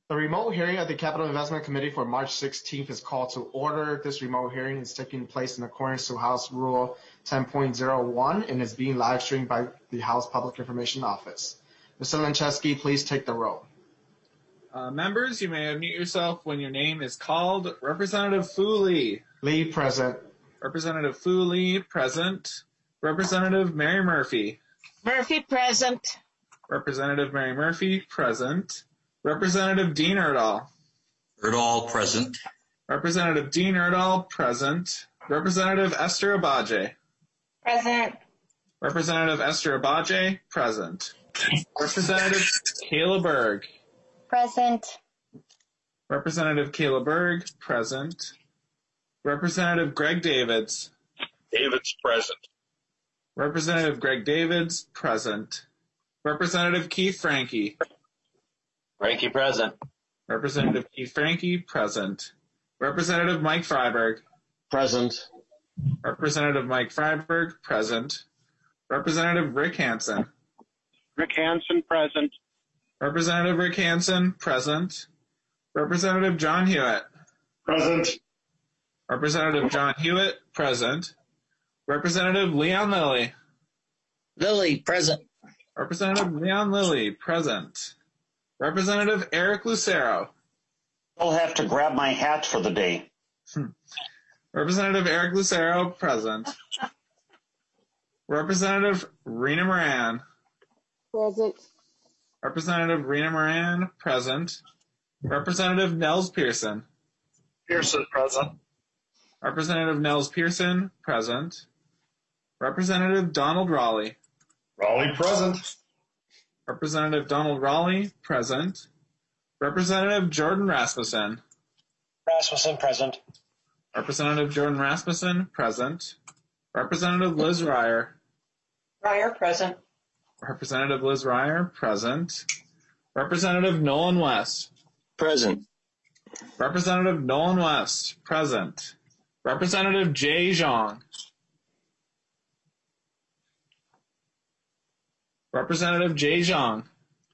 The remote hearing of the Capital Investment Committee for March 16th is called to order. This remote hearing is taking place in accordance to House Rule 10.01 and is being live streamed by the House Public Information Office. Mr. Lencheski, please take the roll. Members, you may unmute yourself when your name is called. Representative Fooley. Lee, present. Representative Fooley, present. Representative Mary Murphy. Murphy, present. Representative Mary Murphy, present. Representative Dean Erdahl. Erdahl, present. Representative Dean Erdahl, present. Representative Esther Abaje. Present. Representative Esther Abaje, present. Representative Kayla Berg. Present. Representative Kayla Berg, present. Representative Greg Davids. Davids, present. Representative Greg Davids, present. Representative Keith Franke. Franke, present. Representative Keith Franke, present. Representative Mike Freiberg. Present. Representative Mike Freiberg, present. Representative Rick Hansen. Rick Hansen, present. Representative Rick Hansen, present. Representative John Hewitt. Present. Representative John Hewitt, present. Representative Leon Lilly. Lilly, present. Representative Leon Lilly, present. Representative Eric Lucero. I'll have to grab my hat for the day. Representative Eric Lucero, present. Representative Rena Moran. Present. Representative Rena Moran, present. Representative Nels Pearson. Pearson, present. Representative Nels Pearson, present. Representative Donald Raleigh. Raleigh, present. Representative Donald Raleigh, present. Representative Jordan Rasmussen. Rasmussen, present. Representative Jordan Rasmussen, present. Representative Liz Ryer. Ryer, present. Representative Liz Ryer, present. Representative Nolan West. Present. Representative Nolan West, present. Representative Jay Zhang. Representative Jay Zhang.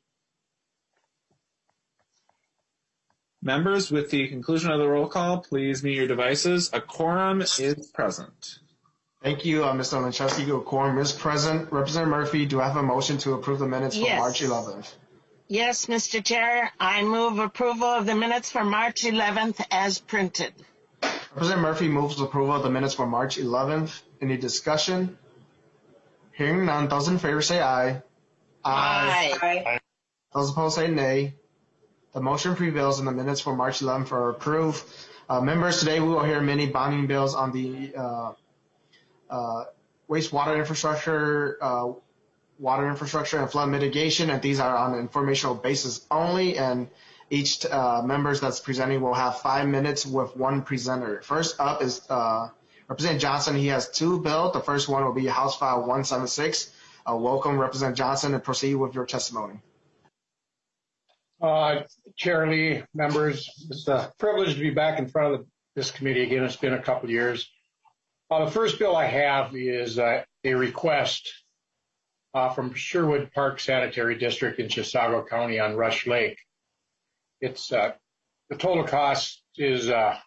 Members, with the conclusion of the roll call, please mute your devices. A quorum is present. Thank you, Mr. Lencheski. A quorum is present. Representative Murphy, do I have a motion to approve the minutes for March 11th? Yes, Mr. Chair. I move approval of the minutes for March 11th as printed. Representative Murphy moves approval of the minutes for March 11th. Any discussion? Hearing none, those in favor say aye. Aye. Those opposed say nay. The motion prevails and the minutes for March 11th are approved. Members, today we will hear many bonding bills on the wastewater infrastructure, water infrastructure, and flood mitigation, and these are on an informational basis only, and each members that's presenting will have 5 minutes with one presenter. First up is Representative Johnson. He has 2 bills. The first one will be House File 176. Welcome, Representative Johnson, and proceed with your testimony. Chair Lee, members, it's a privilege to be back in front of this committee again. It's been a couple of years. The first bill I have is a request from Sherwood Park Sanitary District in Chisago County on Rush Lake. It's the total cost is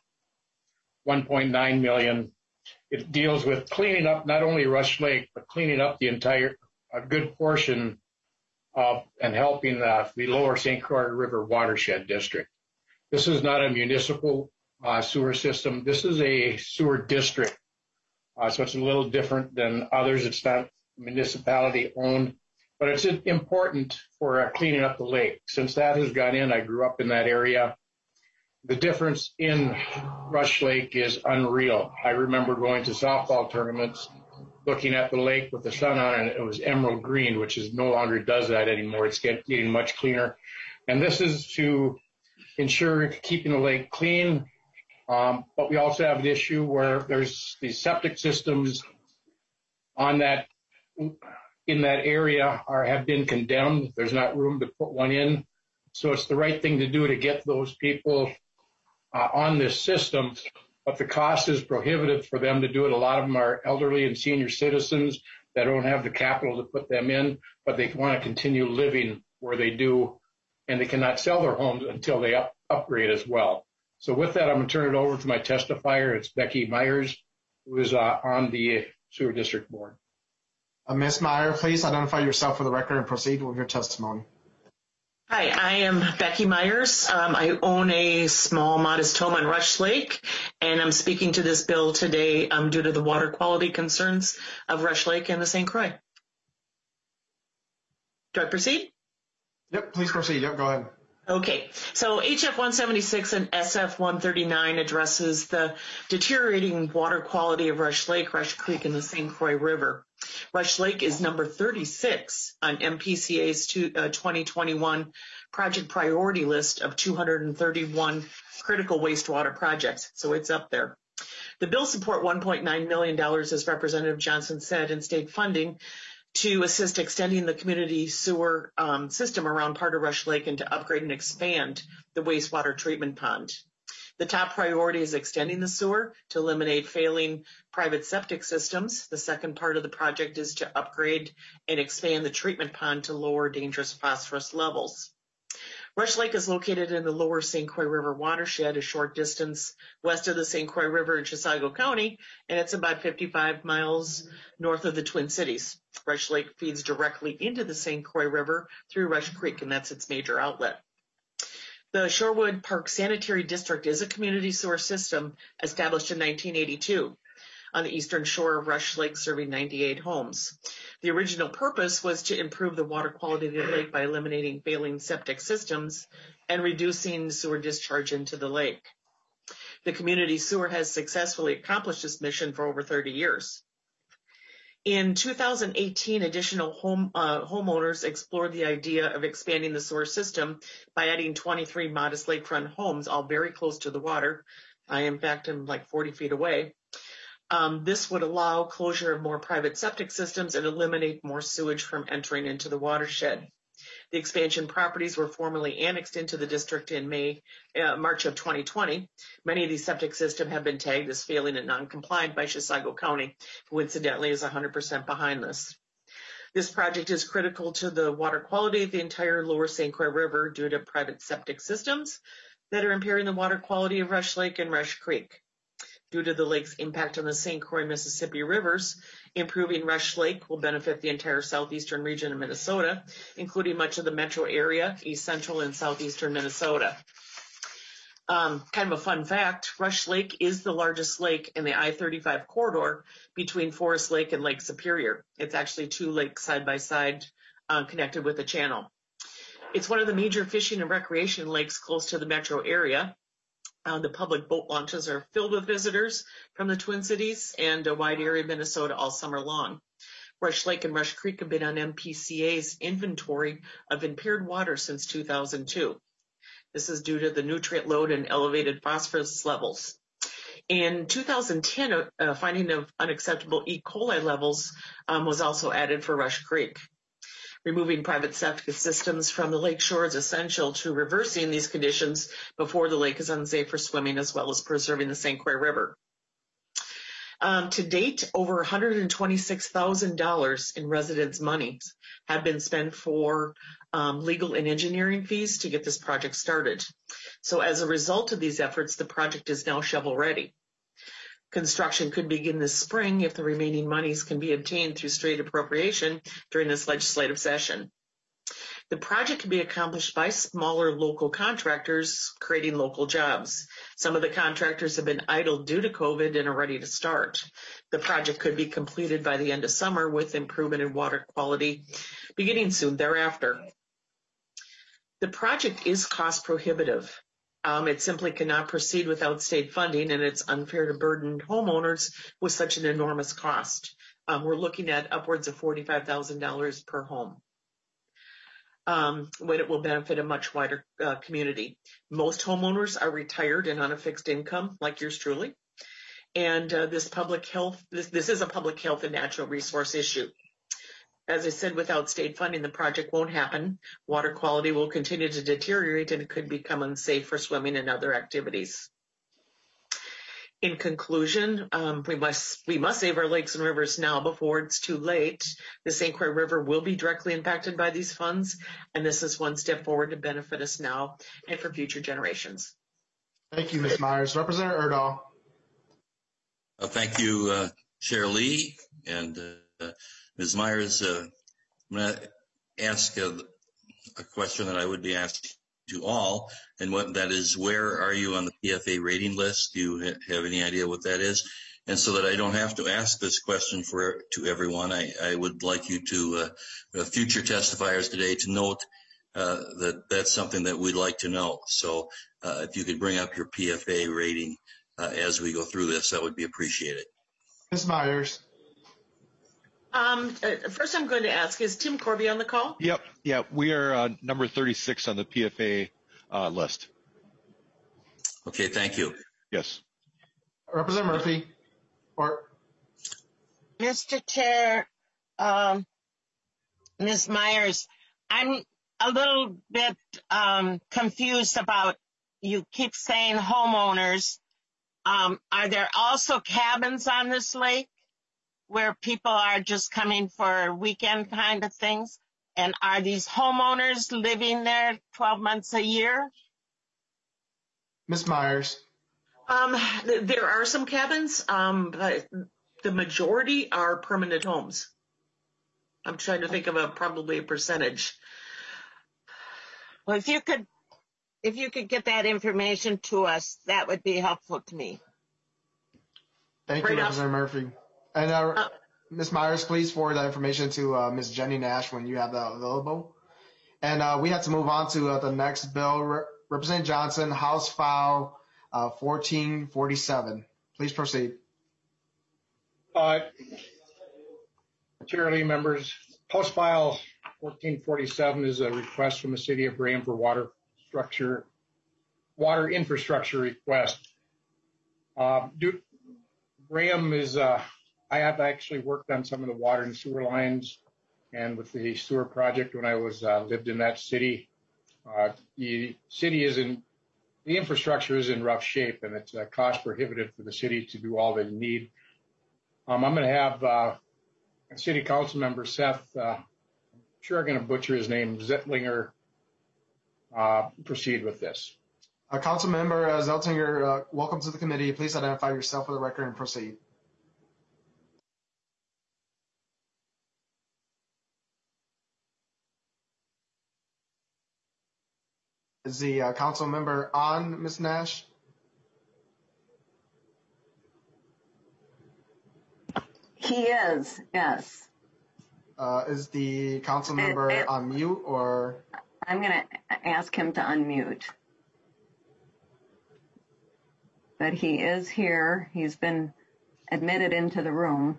$1.9 million. It deals with cleaning up not only Rush Lake, but cleaning up the entire a good portion of and helping the Lower St. Croix River Watershed District. This is not a municipal sewer system. This is a sewer district. So it's a little different than others. It's not municipality owned, but it's important for cleaning up the lake. Since that has gone in, I grew up in that area. The difference in Rush Lake is unreal. I remember going to softball tournaments, looking at the lake with the sun on it, and it was emerald green, which is no longer does that anymore. It's getting much cleaner. And this is to ensure keeping the lake clean. But we also have an issue where there's these septic systems on that in that area have been condemned. There's not room to put one in. So it's the right thing to do to get those people on this system. But the cost is prohibitive for them to do it. A lot of them are elderly and senior citizens that don't have the capital to put them in, but they want to continue living where they do and they cannot sell their homes until they upgrade as well. So with that, I'm going to turn it over to my testifier. It's Becky Myers, who is on the Sewer District Board. Ms. Meyer, please identify yourself for the record and proceed with your testimony. Hi, I am Becky Myers. I own a small, modest home on Rush Lake, and I'm speaking to this bill today due to the water quality concerns of Rush Lake and the St. Croix. Do I proceed? Yep, please proceed. Yep, go ahead. Okay, so HF 176 and SF 139 addresses the deteriorating water quality of Rush Lake, Rush Creek, and the St. Croix River. Rush Lake is number 36 on MPCA's 2021 project priority list of 231 critical wastewater projects, so it's up there. The bill support $1.9 million, as Representative Johnson said, in state funding to assist extending the community sewer system around part of Rush Lake and to upgrade and expand the wastewater treatment pond. The top priority is extending the sewer to eliminate failing private septic systems. The second part of the project is to upgrade and expand the treatment pond to lower dangerous phosphorus levels. Rush Lake is located in the lower St. Croix River watershed, a short distance west of the St. Croix River in Chisago County, and it's about 55 miles north of the Twin Cities. Rush Lake feeds directly into the St. Croix River through Rush Creek, and that's its major outlet. The Shorewood Park Sanitary District is a community sewer system established in 1982 on the eastern shore of Rush Lake, serving 98 homes. The original purpose was to improve the water quality of the lake by eliminating failing septic systems and reducing sewer discharge into the lake. The community sewer has successfully accomplished this mission for over 30 years. In 2018, additional homeowners explored the idea of expanding the sewer system by adding 23 modest lakefront homes, all very close to the water. In fact, I'm like 40 feet away. This would allow closure of more private septic systems and eliminate more sewage from entering into the watershed. The expansion properties were formally annexed into the district in March of 2020. Many of these septic systems have been tagged as failing and non-compliant by Chisago County, who incidentally is 100% behind this. This project is critical to the water quality of the entire lower St. Croix River due to private septic systems that are impairing the water quality of Rush Lake and Rush Creek. Due to the lake's impact on the St. Croix, Mississippi rivers, improving Rush Lake will benefit the entire southeastern region of Minnesota, including much of the metro area, east central and southeastern Minnesota. Kind of a fun fact, Rush Lake is the largest lake in the I-35 corridor between Forest Lake and Lake Superior. It's actually two lakes side by side connected with a channel. It's one of the major fishing and recreation lakes close to the metro area. The public boat launches are filled with visitors from the Twin Cities and a wide area of Minnesota all summer long. Rush Lake and Rush Creek have been on MPCA's inventory of impaired water since 2002. This is due to the nutrient load and elevated phosphorus levels. In 2010, a finding of unacceptable E. coli levels was also added for Rush Creek. Removing private septic systems from the lake shore is essential to reversing these conditions before the lake is unsafe for swimming, as well as preserving the St. Croix River. To date, over $126,000 in residents' money have been spent for legal and engineering fees to get this project started. So as a result of these efforts, the project is now shovel-ready. Construction could begin this spring if the remaining monies can be obtained through straight appropriation during this legislative session. The project can be accomplished by smaller local contractors creating local jobs. Some of the contractors have been idle due to COVID and are ready to start. The project could be completed by the end of summer with improvement in water quality beginning soon thereafter. The project is cost prohibitive. It simply cannot proceed without state funding, and it's unfair to burden homeowners with such an enormous cost. We're looking at upwards of $45,000 per home, when it will benefit a much wider community. Most homeowners are retired and on a fixed income, like yours truly. And this is a public health and natural resource issue. As I said, without state funding, the project won't happen. Water quality will continue to deteriorate and it could become unsafe for swimming and other activities. In conclusion, we must save our lakes and rivers now before it's too late. The St. Croix River will be directly impacted by these funds, and this is one step forward to benefit us now and for future generations. Thank you, Ms. Myers. Representative Erdahl. Thank you, Chair Lee and Ms. Myers. I'm going to ask a question that I would be asked to all, and what that is: where are you on the PFA rating list? Do you have any idea what that is? And so that I don't have to ask this question to everyone, I would like you to, future testifiers today, to note that that's something that we'd like to know. So if you could bring up your PFA rating as we go through this, that would be appreciated. Ms. Myers. First, I'm going to ask, is Tim Corby on the call? Yep. Yeah, we are number 36 on the PFA list. Okay, thank you. Yes. Representative Murphy. Or Mr. Chair, Ms. Myers, I'm a little bit confused about, you keep saying homeowners. Are there also cabins on this lake where people are just coming for weekend kind of things? And are these homeowners living there 12 months a year? Ms. Myers. There are some cabins, but the majority are permanent homes. I'm trying to think of probably a percentage. Well, if you could get that information to us, that would be helpful to me. Thank you, Representative Murphy. And Ms. Myers, please forward that information to Ms. Jenny Nash when you have that available. And we have to move on to the next bill. Representative Johnson, House File 1447. Please proceed. Chair Lee, members, House File 1447 is a request from the City of Graham for water infrastructure request. Graham is, I have actually worked on some of the water and sewer lines, and with the sewer project when I was lived in that city. The city the infrastructure is in rough shape, and it's cost prohibitive for the city to do all they need. I'm going to have City Council Member Seth, I'm sure I'm going to butcher his name, Zettlinger, proceed with this. Council Member Zeltinger, welcome to the committee. Please identify yourself for the record and proceed. Is the council member on, Ms. Nash? He is, yes. Is the council member on mute, or? I'm going to ask him to unmute. But he is here. He's been admitted into the room.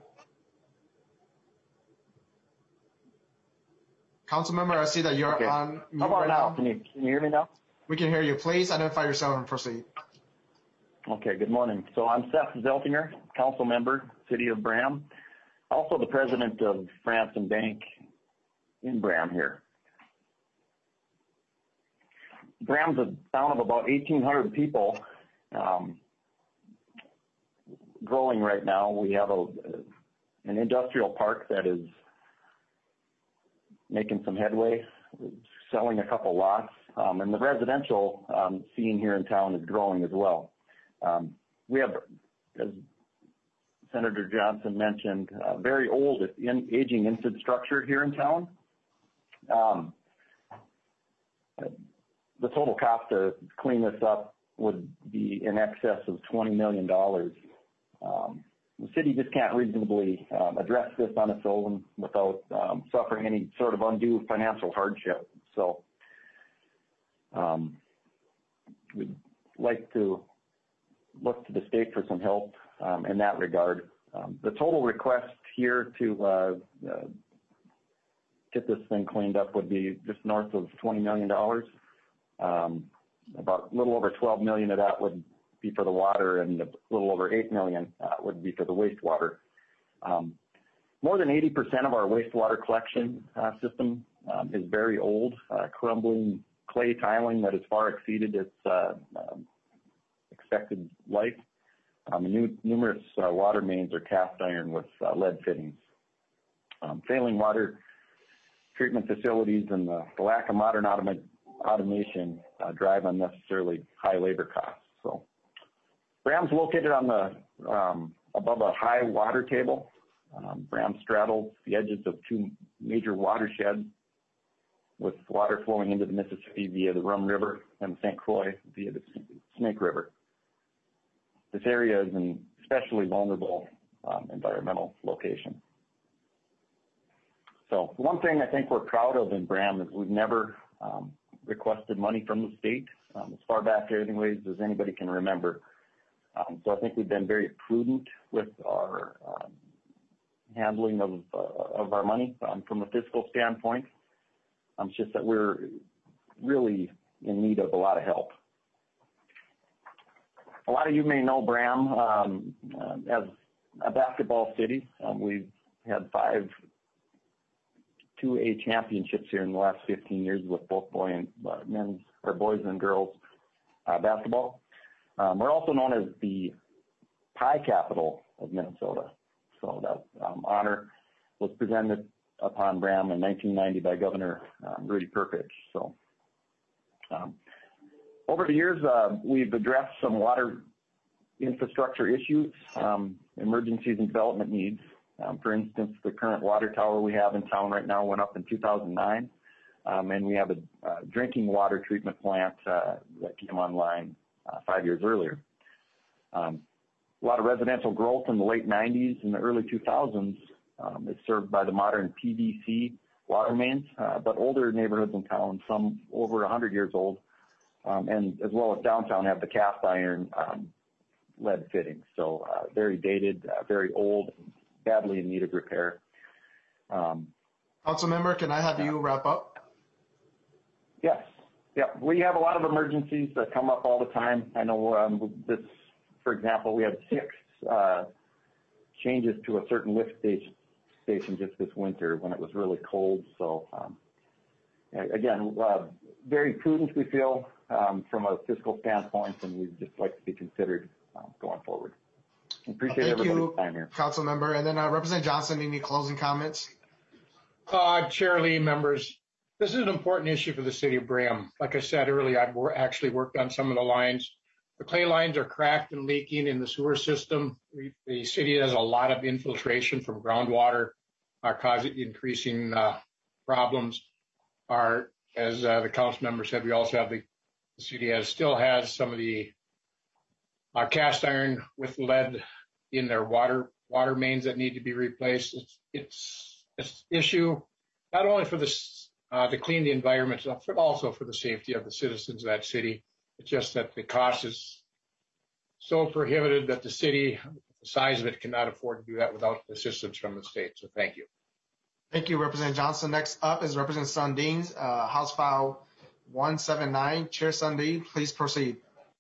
Council member, I see that you're on mute. How about now? Can you hear me now? We can hear you. Please identify yourself and proceed. Okay, good morning. So I'm Seth Zeltinger, council member, City of Bram, also the president of Franson Bank in Bram here. Bram's a town of about 1,800 people, growing right now. We have an industrial park that is making some headway, selling a couple lots, and the residential scene here in town is growing as well. We have, as Senator Johnson mentioned, very old, aging infrastructure here in town. The total cost to clean this up would be in excess of $20 million. The city just can't reasonably address this on its own without suffering any sort of undue financial hardship. So we'd like to look to the state for some help in that regard. The total request here to get this thing cleaned up would be just north of $20 million. About a little over $12 million of that would be for the water, and a little over $8 million would be for the wastewater. More than 80% of our wastewater collection system is very old, crumbling clay tiling that has far exceeded its expected life. Numerous water mains are cast iron with lead fittings. Failing water treatment facilities and the lack of modern automation drive unnecessarily high labor costs. So, Bram's located on the above a high water table. Bram straddles the edges of two major watersheds with water flowing into the Mississippi via the Rum River and St. Croix via the Snake River. This area is an especially vulnerable environmental location. So one thing I think we're proud of in Bram is we've never requested money from the state, as far back anyways as anybody can remember. So I think we've been very prudent with our handling of our money from a fiscal standpoint. It's just that we're really in need of a lot of help. A lot of you may know Bram as a basketball city. We've had 5 2A championships here in the last 15 years with both boys and girls basketball. We're also known as the pie capital of Minnesota. So that honor was presented upon Bram in 1990 by Governor Rudy Perkich. So over the years, we've addressed some water infrastructure issues, emergencies and development needs. For instance, the current water tower we have in town right now went up in 2009, and we have a drinking water treatment plant that came online 5 years earlier. A lot of residential growth in the late 90s and the early 2000s is served by the modern PVC water mains, but older neighborhoods in town, some over 100 years old, and as well as downtown, have the cast iron lead fittings. So very dated, very old, badly in need of repair. Councilmember, can I have you wrap up? Yes. Yeah, we have a lot of emergencies that come up all the time. I know this, for example, we had 6 changes to a certain lift station just this winter when it was really cold. So again, very prudent, we feel, from a fiscal standpoint, and we'd just like to be considered going forward. Appreciate everybody's time here. Councilmember. And then Representative Johnson, any closing comments? Chair Lee, members, this is an important issue for the city of Bram. Like I said earlier, I've actually worked on some of the lines. The clay lines are cracked and leaking in the sewer system. The city has a lot of infiltration from groundwater, causing increasing problems. As the council member said, we also have the city still has some of the cast iron with lead in their water mains that need to be replaced. It's an issue not only for to clean the environment, but also for the safety of the citizens of that city. It's just that the cost is so prohibitive that the city, the size of it, cannot afford to do that without assistance from the state. So thank you. Thank you, Representative Johnson. Next up is Representative Sundin, House File 179. Chair Sundin, please proceed.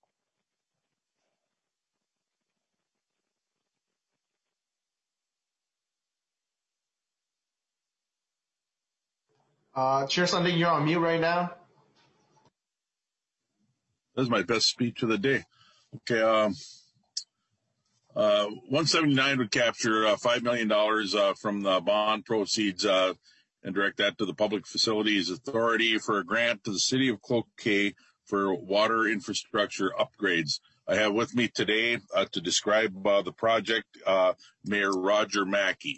Chair Sundin, you're on mute right now. This is my best speech of the day. Okay, 179 would capture $5 million from the bond proceeds and direct that to the Public Facilities Authority for a grant to the City of Cloquet for water infrastructure upgrades. I have with me today to describe the project Mayor Roger Mackey.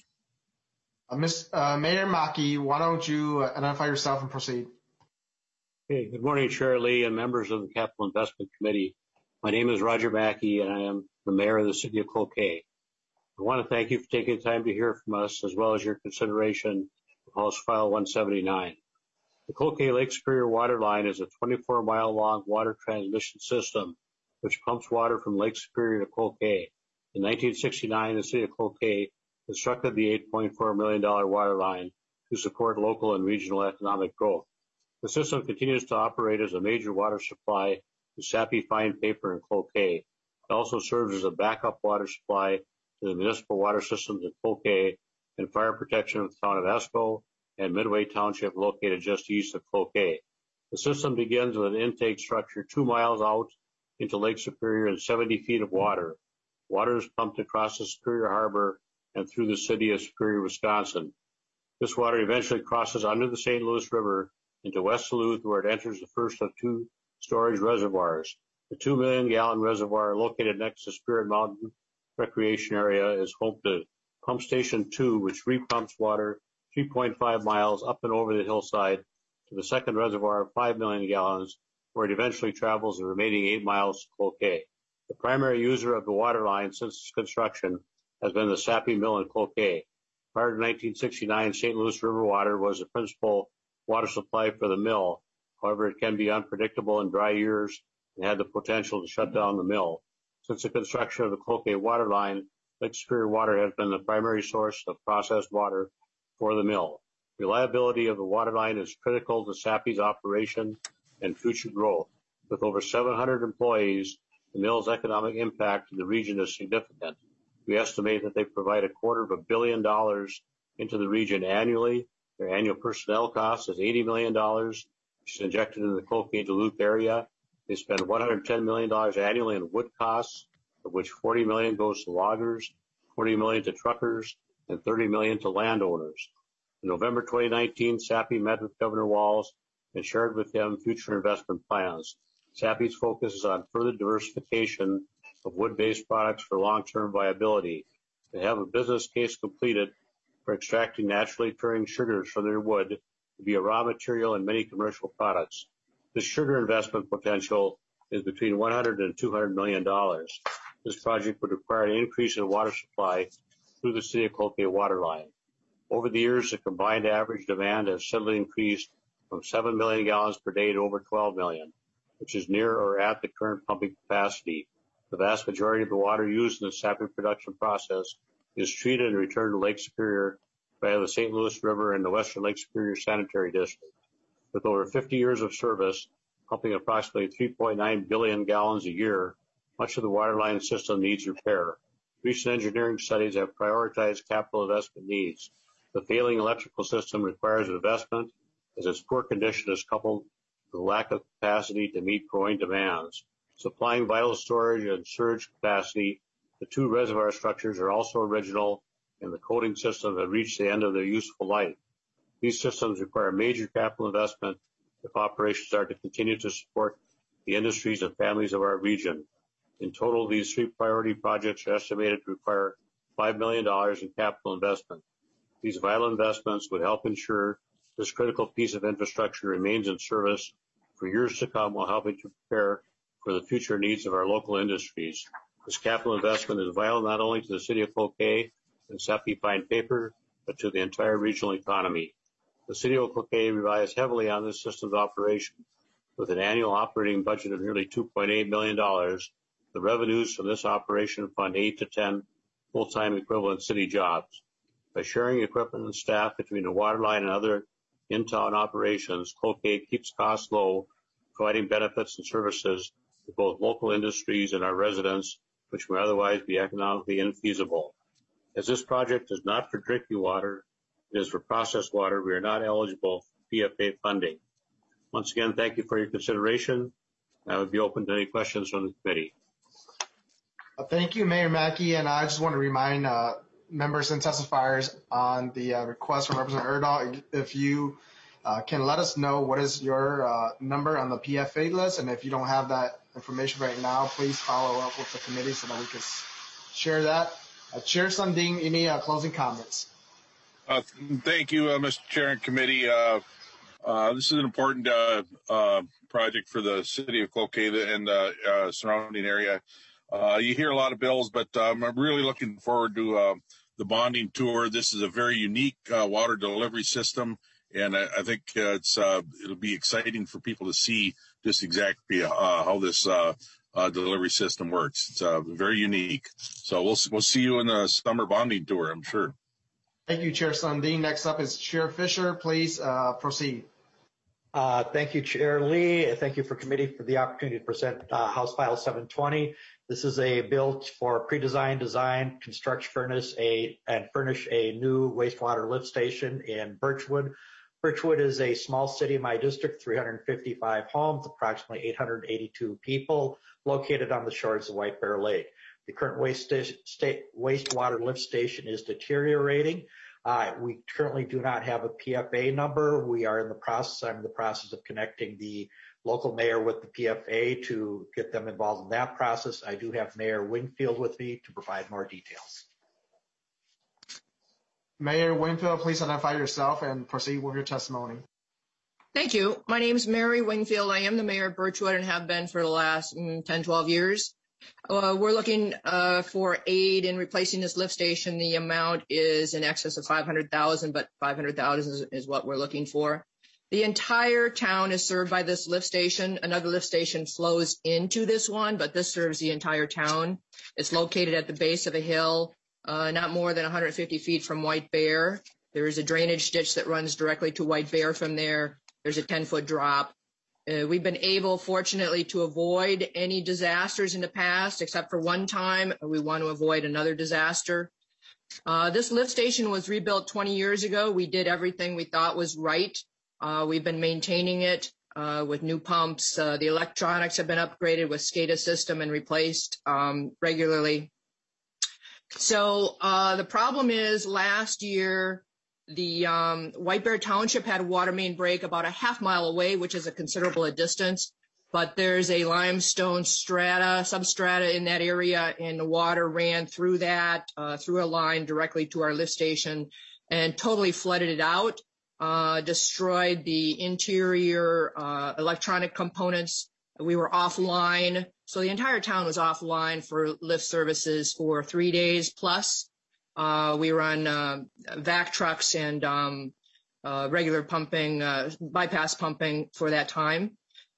Mayor Mackey, why don't you identify yourself and proceed? Okay, good morning, Chair Lee and members of the Capital Investment Committee. My name is Roger Mackey, and I am the mayor of the city of Cloquet. I want to thank you for taking the time to hear from us, as well as your consideration of House File 179. The Cloquet Lake Superior Water Line is a 24-mile-long water transmission system which pumps water from Lake Superior to Cloquet. In 1969, the city of Cloquet constructed the $8.4 million water line to support local and regional economic growth. The system continues to operate as a major water supply to Sappi Fine Paper in Cloquet. It also serves as a backup water supply to the municipal water systems in Cloquet and fire protection of the town of Esco and Midway Township located just east of Cloquet. The system begins with an intake structure 2 miles out into Lake Superior and 70 feet of water. Water is pumped across the Superior Harbor and through the city of Superior, Wisconsin. This water eventually crosses under the St. Louis River into West Duluth, where it enters the first of two storage reservoirs. The 2 million gallon reservoir located next to Spirit Mountain Recreation Area is home to Pump Station 2, which repumps water 3.5 miles up and over the hillside to the second reservoir of 5 million gallons, where it eventually travels the remaining 8 miles to Cloquet. The primary user of the water line since its construction has been the Sappi Mill in Cloquet. Prior to 1969, St. Louis River water was the principal water supply for the mill. However, it can be unpredictable in dry years and had the potential to shut down the mill. Since the construction of the Cloquet water line, Lake Superior Water has been the primary source of processed water for the mill. Reliability of the water line is critical to Sappi's operation and future growth. With over 700 employees, the mill's economic impact in the region is significant. We estimate that they provide $250 million into the region annually. Their annual personnel cost is $80 million, which is injected into the Cloquet Duluth area. They spend $110 million annually in wood costs, of which $40 million goes to loggers, $40 million to truckers, and $30 million to landowners. In November 2019, Sappi met with Governor Walz and shared with him future investment plans. Sappi's focus is on further diversification of wood-based products for long-term viability. They have a business case completed for extracting naturally occurring sugars from their wood to be a raw material in many commercial products. This sugar investment potential is between $100 and $200 million. This project would require an increase in water supply through the city of Cloquet water line. Over the years, the combined average demand has steadily increased from 7 million gallons per day to over 12 million, which is near or at the current pumping capacity. The vast majority of the water used in the Sappi production process is treated and returned to Lake Superior via the St. Louis River and the Western Lake Superior Sanitary District. With over 50 years of service, pumping approximately 3.9 billion gallons a year, much of the water line system needs repair. Recent engineering studies have prioritized capital investment needs. The failing electrical system requires investment, as its poor condition is coupled with a lack of capacity to meet growing demands. Supplying vital storage and surge capacity, the two reservoir structures are also original, and the coating system have reached the end of their useful life. These systems require major capital investment if operations are to continue to support the industries and families of our region. In total, these three priority projects are estimated to require $5 million in capital investment. These vital investments would help ensure this critical piece of infrastructure remains in service for years to come while helping to prepare for the future needs of our local industries. This capital investment is vital not only to the city of Cloquet and Sappi Fine Paper, but to the entire regional economy. The city of Cloquet relies heavily on this system's operation. With an annual operating budget of nearly $2.8 million, the revenues from this operation fund 8 to 10 full-time equivalent city jobs. By sharing equipment and staff between the water line and other in-town operations, Cloquet keeps costs low, providing benefits and services to both local industries and our residents, which may otherwise be economically infeasible. As this project is not for drinking water, it is for processed water, we are not eligible for PFA funding. Once again, thank you for your consideration. I would be open to any questions from the committee. Thank you, Mayor Mackey, and I just want to remind members and testifiers on the request from Representative Erdahl, if you can let us know what is your number on the PFA list, and if you don't have that information right now, please follow up with the committee so that we can share that. Chair Sundin, any closing comments? Thank you, Mr. Chair and committee. This is an important project for the city of Cloquet and the surrounding area. You hear a lot of bills, but I'm really looking forward to the bonding tour. This is a very unique water delivery system, and I think it'll be exciting for people to see just exactly how this delivery system works. It's very unique. So we'll see you in the summer bonding tour, I'm sure. Thank you, Chair Sundin. Next up is Chair Fisher. Please proceed. Thank you, Chair Lee. Thank you for committee for the opportunity to present House File 720. This is a bill for pre-design, design, construct, furnish a new wastewater lift station in Birchwood. Birchwood is a small city in my district, 355 homes, approximately 882 people, located on the shores of White Bear Lake. The current wastewater lift station is deteriorating. We currently do not have a PFA number. We are in the process. I'm in the process of connecting the local mayor with the PFA to get them involved in that process. I do have Mayor Wingfield with me to provide more details. Mayor Wingfield, please identify yourself and proceed with your testimony. Thank you. My name is Mary Wingfield. I am the mayor of Birchwood and have been for the last 10, 12 years. We're looking for aid in replacing this lift station. The amount is in excess of $500,000, but $500,000 is what we're looking for. The entire town is served by this lift station. Another lift station flows into this one, but this serves the entire town. It's located at the base of a hill, not more than 150 feet from White Bear. There is a drainage ditch that runs directly to White Bear from there. There's a 10-foot drop. We've been able, fortunately, to avoid any disasters in the past, except for one time. We want to avoid another disaster. This lift station was rebuilt 20 years ago. We did everything we thought was right. We've been maintaining it with new pumps. The electronics have been upgraded with SCADA system and replaced regularly. So the problem is last year, the White Bear Township had a water main break about a half-mile away, which is a considerable distance. But there's a limestone substrata in that area, and the water ran through that, through a line directly to our lift station, and totally flooded it out, destroyed the interior electronic components. We were offline. So the entire town was offline for lift services for 3 days plus. We run vac trucks and regular pumping, bypass pumping for that time.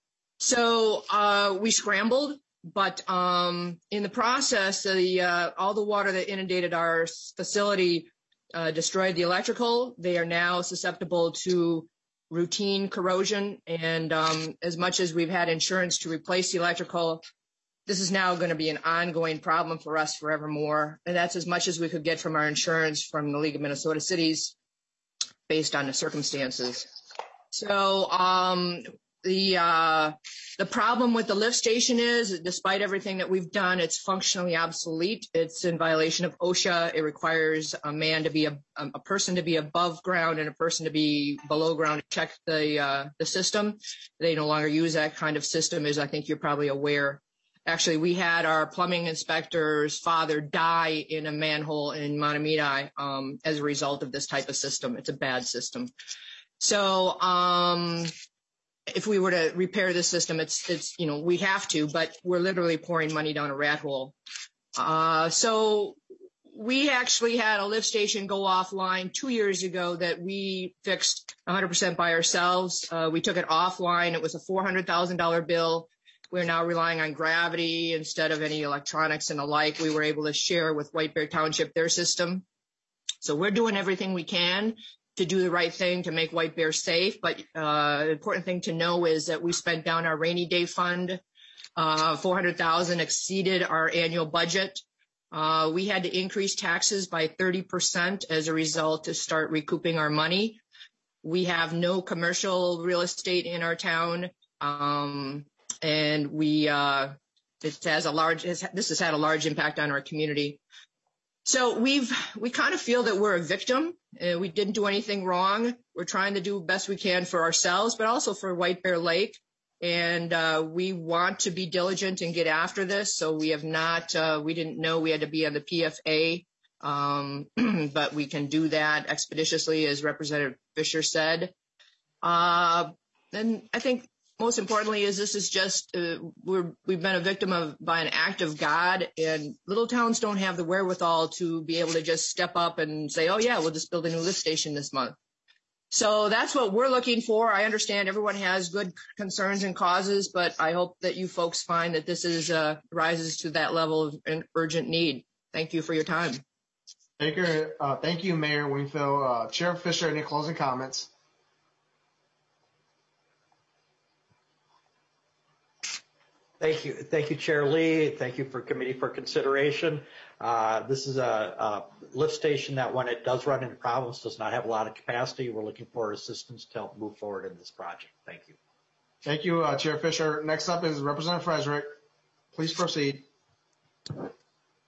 So we scrambled, but in the process, all the water that inundated our facility destroyed the electrical. They are now susceptible to routine corrosion, and as much as we've had insurance to replace the electrical, this is now going to be an ongoing problem for us forevermore. And that's as much as we could get from our insurance from the League of Minnesota Cities based on the circumstances. So the problem with the lift station is, despite everything that we've done, it's functionally obsolete. It's in violation of OSHA. It requires a man to be a person to be above ground and a person to be below ground to check the system. They no longer use that kind of system, as I think you're probably aware. Actually, we had our plumbing inspector's father die in a manhole in Mahtomedi as a result of this type of system. It's a bad system. So if we were to repair this system, it's we have to, but we're literally pouring money down a rat hole. So we actually had a lift station go offline 2 years ago that we fixed 100% by ourselves. We took it offline. It was a $400,000 bill. We're now relying on gravity instead of any electronics and the like. We were able to share with White Bear Township their system. So we're doing everything we can to do the right thing to make White Bear safe. But the important thing to know is that we spent down our rainy day fund. $400,000 exceeded our annual budget. We had to increase taxes by 30% as a result to start recouping our money. We have no commercial real estate in our town. And this has had a large impact on our community. So we kind of feel that we're a victim. We didn't do anything wrong. We're trying to do the best we can for ourselves, but also for White Bear Lake. And we want to be diligent and get after this. So we have not, we didn't know we had to be on the PFA, but we can do that expeditiously, as Representative Fisher said. And I think most importantly is this is just, we've been a victim by an act of God, and little towns don't have the wherewithal to be able to just step up and say, oh yeah, we'll just build a new lift station this month. So that's what we're looking for. I understand everyone has good concerns and causes, but I hope that you folks find that this is rises to that level of urgent need. Thank you for your time. Thank you, Mayor Wingfield. Chair Fisher, any closing comments? Thank you, Chair Lee. Thank you for committee for consideration. This is a lift station that, when it does run into problems, does not have a lot of capacity. We're looking for assistance to help move forward in this project. Thank you. Thank you, Chair Fisher. Next up is Representative Frederick. Please proceed.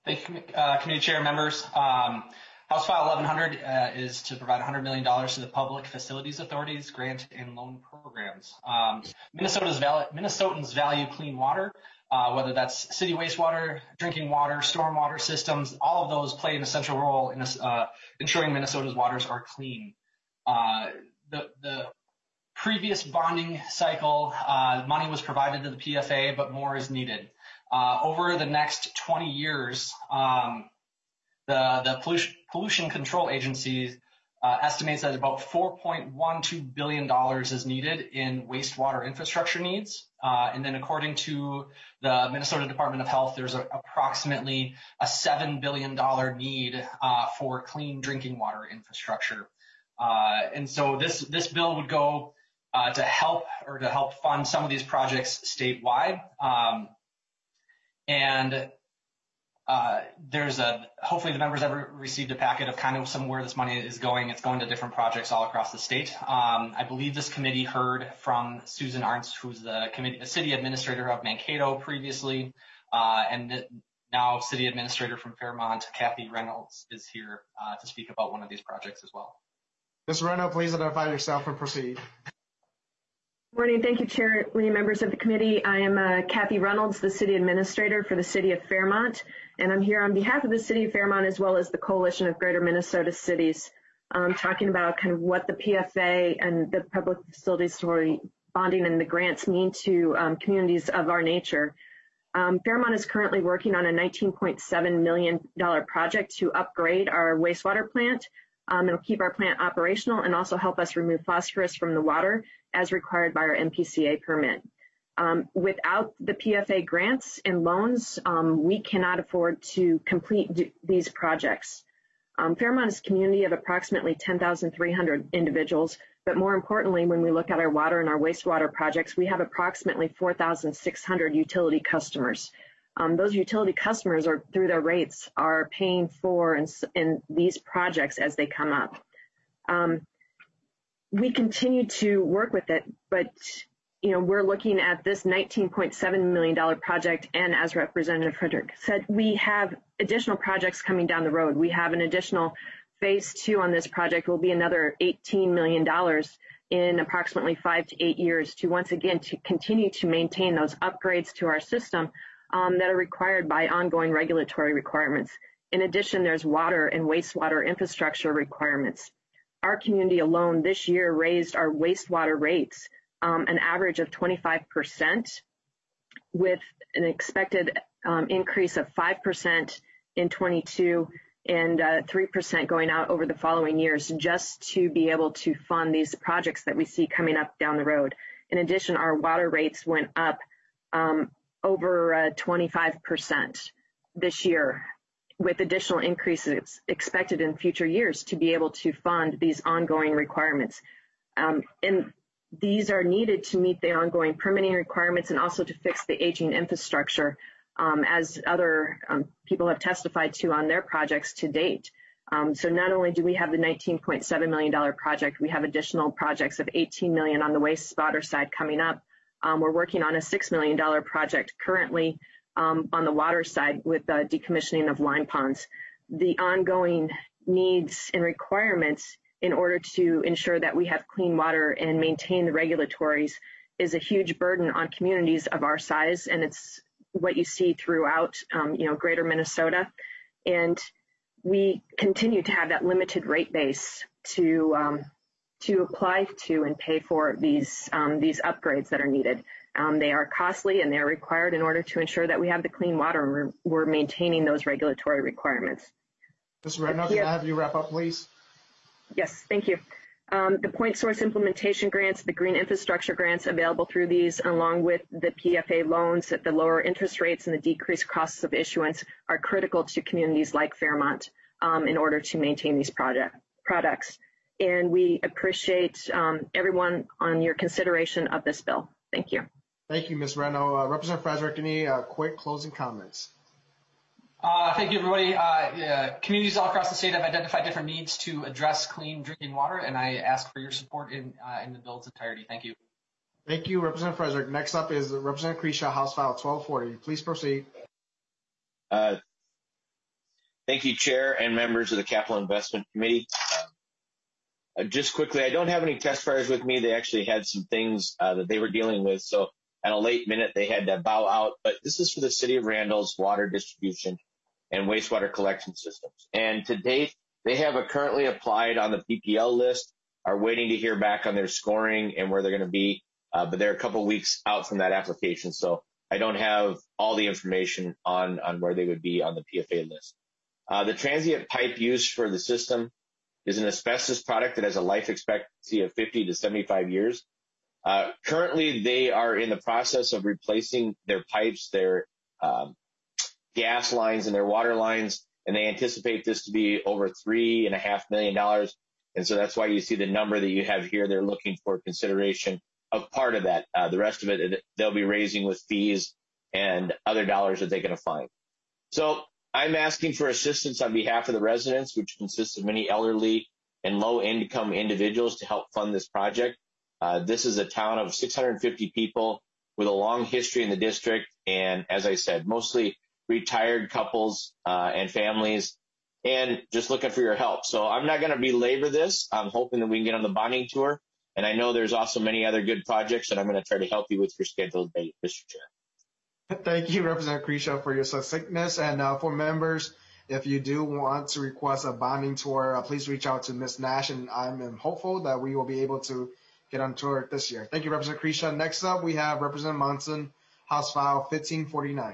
Thank you, Committee Chair, members. House File 1100 is to provide $100 million to the Public Facilities Authority's grant and loan programs. Minnesotans value clean water, whether that's city wastewater, drinking water, stormwater systems. All of those play an essential role in ensuring Minnesota's waters are clean. The previous bonding cycle, money was provided to the PFA, but more is needed. Over the next 20 years, the Pollution Control Agency estimates that about $4.12 billion is needed in wastewater infrastructure needs. And then according to the Minnesota Department of Health, there's approximately a $7 billion need for clean drinking water infrastructure. And so this bill would go to help fund some of these projects statewide. Hopefully the members have received a packet of kind of where this money is going. It's going to different projects all across the state. I believe this committee heard from Susan Arntz, who's the city administrator of Mankato previously, and now city administrator from Fairmont, Kathy Reynolds, is here to speak about one of these projects as well. Ms. Reynolds, please identify yourself and proceed. Morning. Thank you, Chair Lee, members of the committee. I am Kathy Reynolds, the City Administrator for the City of Fairmont, and I'm here on behalf of the City of Fairmont as well as the Coalition of Greater Minnesota Cities, talking about kind of what the PFA and the Public Facilities Authority bonding and the grants mean to communities of our nature. Fairmont is currently working on a $19.7 million project to upgrade our wastewater plant. It'll keep our plant operational and also help us remove phosphorus from the water as required by our MPCA permit. Without the PFA grants and loans, we cannot afford to complete these projects. Fairmont is a community of approximately 10,300 individuals, but more importantly, when we look at our water and our wastewater projects, we have approximately 4,600 utility customers. Those utility customers are, through their rates, are paying for in these projects as they come up. We continue to work with it, but we're looking at this $19.7 million project, and as Representative Frederick said, we have additional projects coming down the road. We have an additional phase 2 on this project will be another $18 million in approximately 5 to 8 years to once again to continue to maintain those upgrades to our system that are required by ongoing regulatory requirements. In addition, there's water and wastewater infrastructure requirements. Our community alone this year raised our wastewater rates an average of 25%, with an expected increase of 5% in 22 and 3% going out over the following years, just to be able to fund these projects that we see coming up down the road. In addition, our water rates went up over 25% this year, with additional increases expected in future years to be able to fund these ongoing requirements. And these are needed to meet the ongoing permitting requirements and also to fix the aging infrastructure, as other people have testified to on their projects to date. So not only do we have the $19.7 million project, we have additional projects of $18 million on the wastewater side coming up. We're working on a $6 million project currently on the water side with the decommissioning of lime ponds. The ongoing needs and requirements in order to ensure that we have clean water and maintain the regulatories is a huge burden on communities of our size, and it's what you see throughout greater Minnesota. And we continue to have that limited rate base to apply to and pay for these upgrades that are needed. They are costly and they're required in order to ensure that we have the clean water and we're maintaining those regulatory requirements. Ms. Reynolds, can I have you wrap up, please? Yes, thank you. The point source implementation grants, the green infrastructure grants available through these, along with the PFA loans at the lower interest rates and the decreased costs of issuance, are critical to communities like Fairmont in order to maintain these products. And we appreciate everyone on your consideration of this bill. Thank you. Thank you, Ms. Reynolds. Representative Frederick, any quick closing comments? Thank you, everybody. Communities all across the state have identified different needs to address clean drinking water, and I ask for your support in the bill's entirety. Thank you. Thank you, Representative Frederick. Next up is Representative Kresha, House File 1240. Please proceed. Thank you, Chair and members of the Capital Investment Committee. Just quickly, I don't have any testifiers with me. They actually had some things that they were dealing with, so at a late minute they had to bow out. But this is for the City of Randall's water distribution and wastewater collection systems. And to date, they have currently applied on the PPL list, are waiting to hear back on their scoring and where they're going to be, but they're a couple weeks out from that application, so I don't have all the information on where they would be on the PFA list. The transient pipe used for the system is an asbestos product that has a life expectancy of 50 to 75 years. Currently, they are in the process of replacing their pipes, their gas lines, and their water lines, and they anticipate this to be over $3.5 million. And so that's why you see the number that you have here. They're looking for consideration of part of that. The rest of it, they'll be raising with fees and other dollars that they can find. So I'm asking for assistance on behalf of the residents, which consists of many elderly and low-income individuals, to help fund this project. This is a town of 650 people with a long history in the district, and as I said, mostly retired couples and families, and just looking for your help. So I'm not going to belabor this. I'm hoping that we can get on the bonding tour, and I know there's also many other good projects, and I'm going to try to help you with your scheduled date, Mr. Chair. Thank you, Representative Kresha, for your succinctness. And for members, if you do want to request a bonding tour, please reach out to Ms. Nash, and I'm hopeful that we will be able to get on tour this year. Thank you, Representative Kresha. Next up, we have Representative Monson, House File 1549.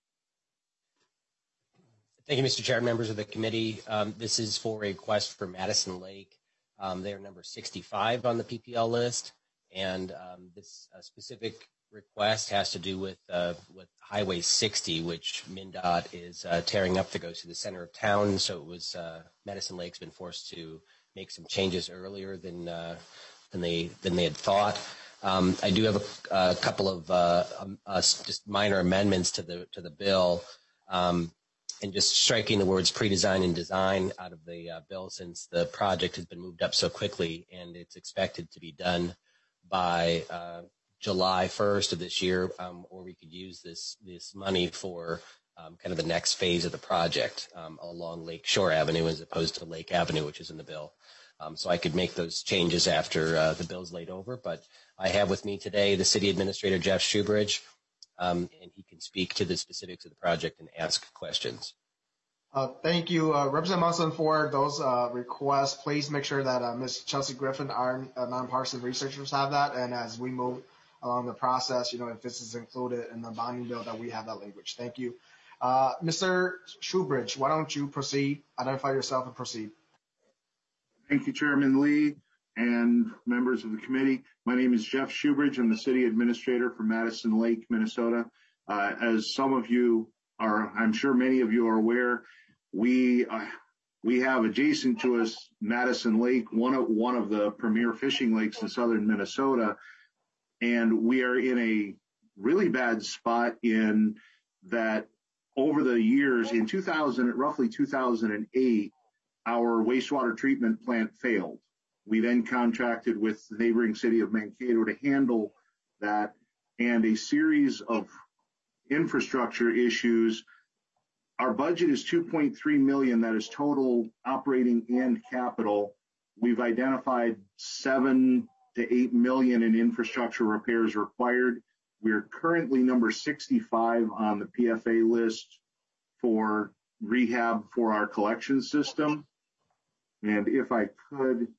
Thank you, Mr. Chair, members of the committee. This is for a request for Madison Lake. They are number 65 on the PPL list, and this specific request has to do with Highway 60, which MnDOT is tearing up that goes to the center of town. So it was Madison Lake's been forced to make some changes earlier than they had thought. I do have a couple of just minor amendments to the bill. And just striking the words pre-design and design out of the bill, since the project has been moved up so quickly, and it's expected to be done by July 1st of this year, or we could use this money for kind of the next phase of the project along Lake Shore Avenue as opposed to Lake Avenue, which is in the bill. So I could make those changes after the bill's laid over, but I have with me today the City Administrator, Jeff Shoebridge, and he can speak to the specifics of the project and ask questions. Thank you, Representative Monson, for those requests. Please make sure that Ms. Chelsea Griffin, our nonpartisan researchers, have that. And as we move along the process, if this is included in the bonding bill, that we have that language. Thank you. Mr. Shoebridge, why don't you proceed, identify yourself and proceed. Thank you, Chairman Lee and members of the committee. My name is Jeff Shoebridge. I'm the City Administrator for Madison Lake, Minnesota. As some of you are, I'm sure many of you are aware, we have adjacent to us Madison Lake, one of the premier fishing lakes in southern Minnesota, and we are in a really bad spot in that over the years, in roughly 2008, our wastewater treatment plant failed. We then contracted with the neighboring city of Mankato to handle that, and a series of infrastructure issues. Our budget is $2.3 million. That is total operating and capital. We've identified $7 to $8 million in infrastructure repairs required. We're currently number 65 on the PFA list for rehab for our collection system. And if I could,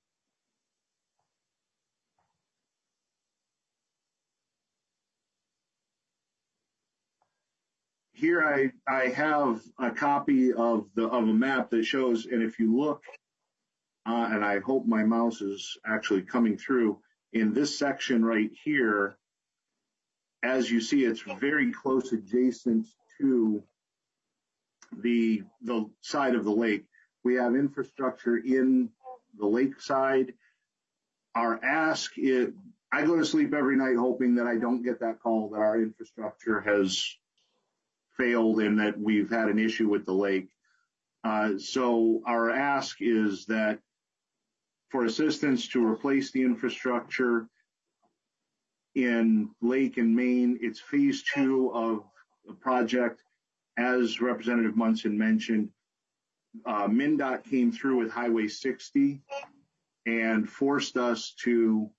here I have a copy of a map that shows, and if you look, and I hope my mouse is actually coming through, in this section right here, as you see, it's very close adjacent to the side of the lake. We have infrastructure in the lake side. Our ask is, I go to sleep every night hoping that I don't get that call that our infrastructure has failed and that we've had an issue with the lake. So our ask is that for assistance to replace the infrastructure in Lake and Main, it's phase 2 of the project. As Representative Munson mentioned, MnDOT came through with Highway 60 and forced us to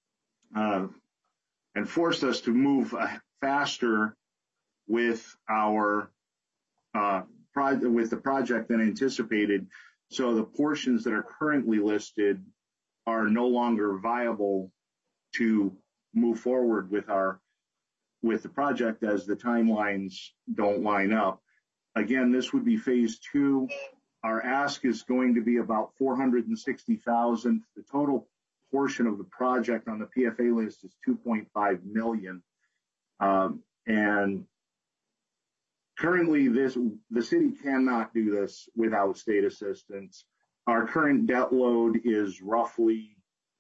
move faster with our with the project than anticipated. So the portions that are currently listed are no longer viable to move forward with the project as the timelines don't line up. Again, this would be phase 2. Our ask is going to be about $460,000. The total portion of the project on the PFA list is $2.5 million. And currently, the city cannot do this without state assistance. Our current debt load is roughly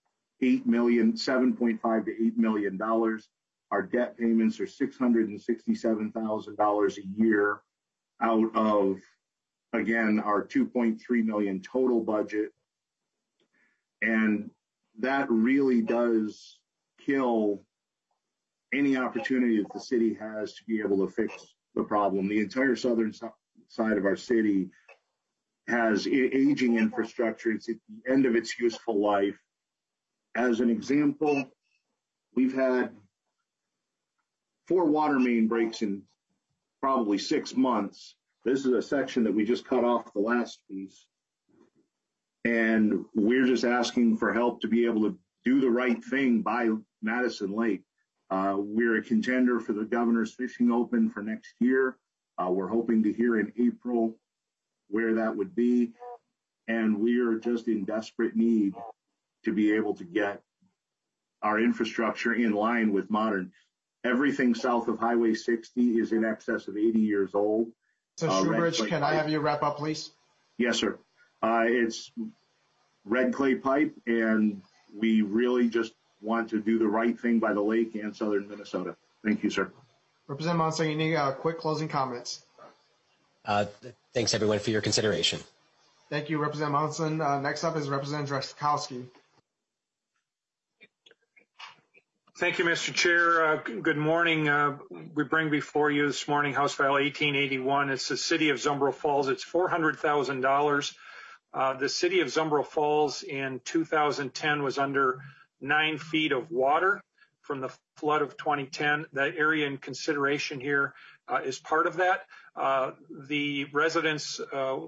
$7.5 to $8 million. Our debt payments are $667,000 a year out of, again, our $2.3 million total budget. And that really does kill any opportunity that the city has to be able to fix the problem. The entire southern side of our city has aging infrastructure. It's at the end of its useful life. As an example, we've had 4 water main breaks in probably 6 months. This is a section that we just cut off the last piece. And we're just asking for help to be able to do the right thing by Madison Lake. We're a contender for the Governor's Fishing Open for next year. We're hoping to hear in April where that would be. And we are just in desperate need to be able to get our infrastructure in line with modern. Everything south of Highway 60 is in excess of 80 years old. So Shoebridge, can I have you wrap up, please? Yes, sir. It's red clay pipe, and we really just want to do the right thing by the lake and southern Minnesota. Thank you, sir. Representative Monson, any quick closing comments? Thanks, everyone, for your consideration. Thank you, Representative Monson. Next up is Representative Drazkowski. Thank you, Mr. Chair. Good morning. We bring before you this morning House File 1881. It's the City of Zumbro Falls. It's $400,000. The City of Zumbro Falls in 2010 was under 9 feet of water from the flood of 2010. That area in consideration here is part of that. The residents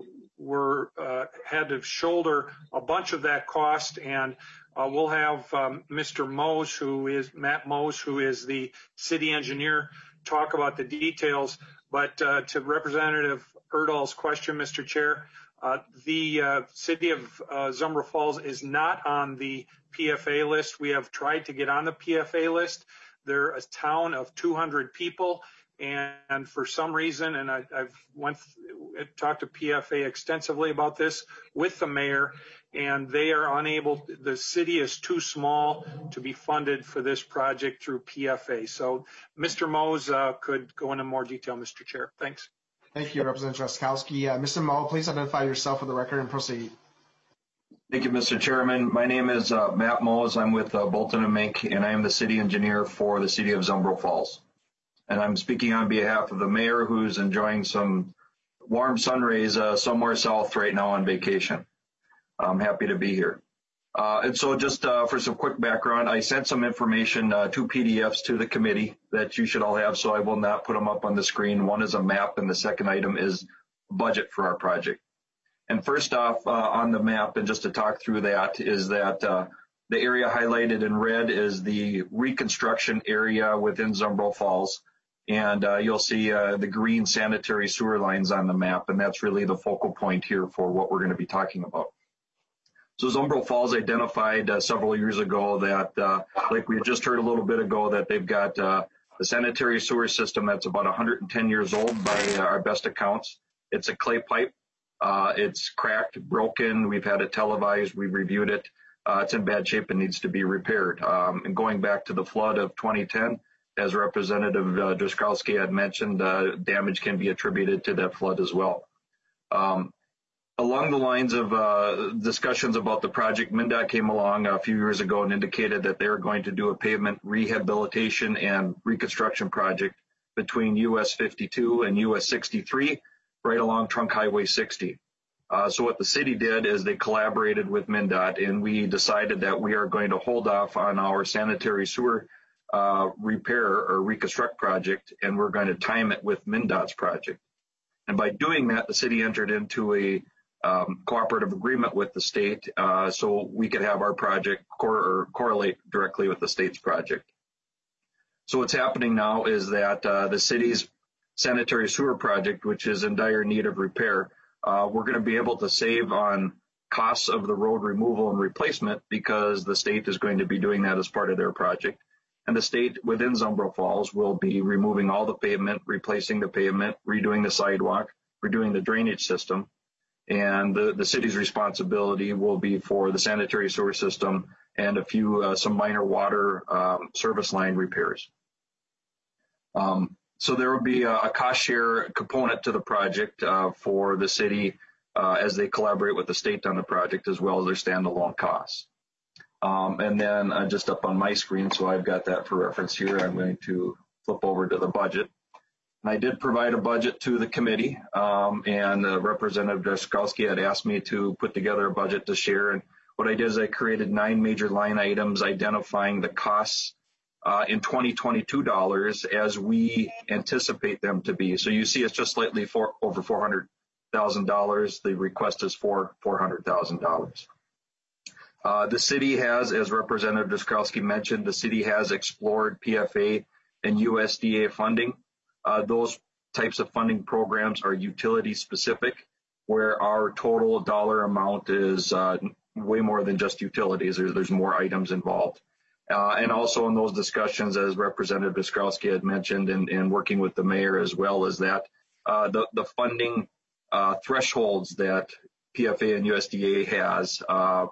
had to shoulder a bunch of that cost, and we'll have Mr. Matt Mose, who is the city engineer, talk about the details. But to Representative Erdahl's question, Mr. Chair, the city of Zumbro Falls is not on the PFA list. We have tried to get on the PFA list. They're a town of 200 people. And for some reason, and I've talked to PFA extensively about this with the mayor, and they are unable, the city is too small to be funded for this project through PFA. So Mr. Mose could go into more detail, Mr. Chair. Thanks. Thank you, Representative Drazkowski. Mr. Moe, please identify yourself for the record and proceed. Thank you, Mr. Chairman. My name is Matt Mose. I'm with Bolton & Mink, and I am the city engineer for the city of Zumbro Falls. And I'm speaking on behalf of the mayor, who's enjoying some warm sun rays somewhere south right now on vacation. I'm happy to be here. And so just for some quick background, I sent some information, 2 PDFs to the committee that you should all have, so I will not put them up on the screen. One is a map, and the second item is budget for our project. And first off, on the map, and just to talk through that, is that the area highlighted in red is the reconstruction area within Zumbro Falls. And you'll see the green sanitary sewer lines on the map, and that's really the focal point here for what we're going to be talking about. So Zumbro Falls identified several years ago that, like we just heard a little bit ago, that they've got a sanitary sewer system that's about 110 years old by our best accounts. It's a clay pipe. It's cracked, broken. We've had it televised. We've reviewed it. It's in bad shape and needs to be repaired. And going back to the flood of 2010, as Representative Drazkowski had mentioned, damage can be attributed to that flood as well. Along the lines of discussions about the project, MnDOT came along a few years ago and indicated that they were going to do a pavement rehabilitation and reconstruction project between US 52 and US 63, right along Trunk Highway 60. So what the city did is they collaborated with MnDOT, and we decided that we are going to hold off on our sanitary sewer repair or reconstruct project, and we're going to time it with MnDOT's project. And by doing that, the city entered into a cooperative agreement with the state so we could have our project correlate directly with the state's project. So what's happening now is that the city's sanitary sewer project, which is in dire need of repair, we're going to be able to save on costs of the road removal and replacement because the state is going to be doing that as part of their project. And the state within Zumbro Falls will be removing all the pavement, replacing the pavement, redoing the sidewalk, redoing the drainage system. And the city's responsibility will be for the sanitary sewer system and some minor water service line repairs. So there will be a cost share component to the project for the city as they collaborate with the state on the project, as well as their standalone costs. And then just up on my screen, so I've got that for reference here, I'm going to flip over to the budget. And I did provide a budget to the committee, and Representative Drazkowski had asked me to put together a budget to share. And what I did is I created 9 major line items identifying the costs in 2022 dollars as we anticipate them to be. So you see it's just slightly over $400,000. The request is for $400,000. The city has, as Representative Drazkowski mentioned, the city has explored PFA and USDA funding. Those types of funding programs are utility specific, where our total dollar amount is way more than just utilities. There's more items involved. And also in those discussions, as Representative Drazkowski had mentioned, and working with the mayor as well, is that the funding thresholds that PFA and USDA has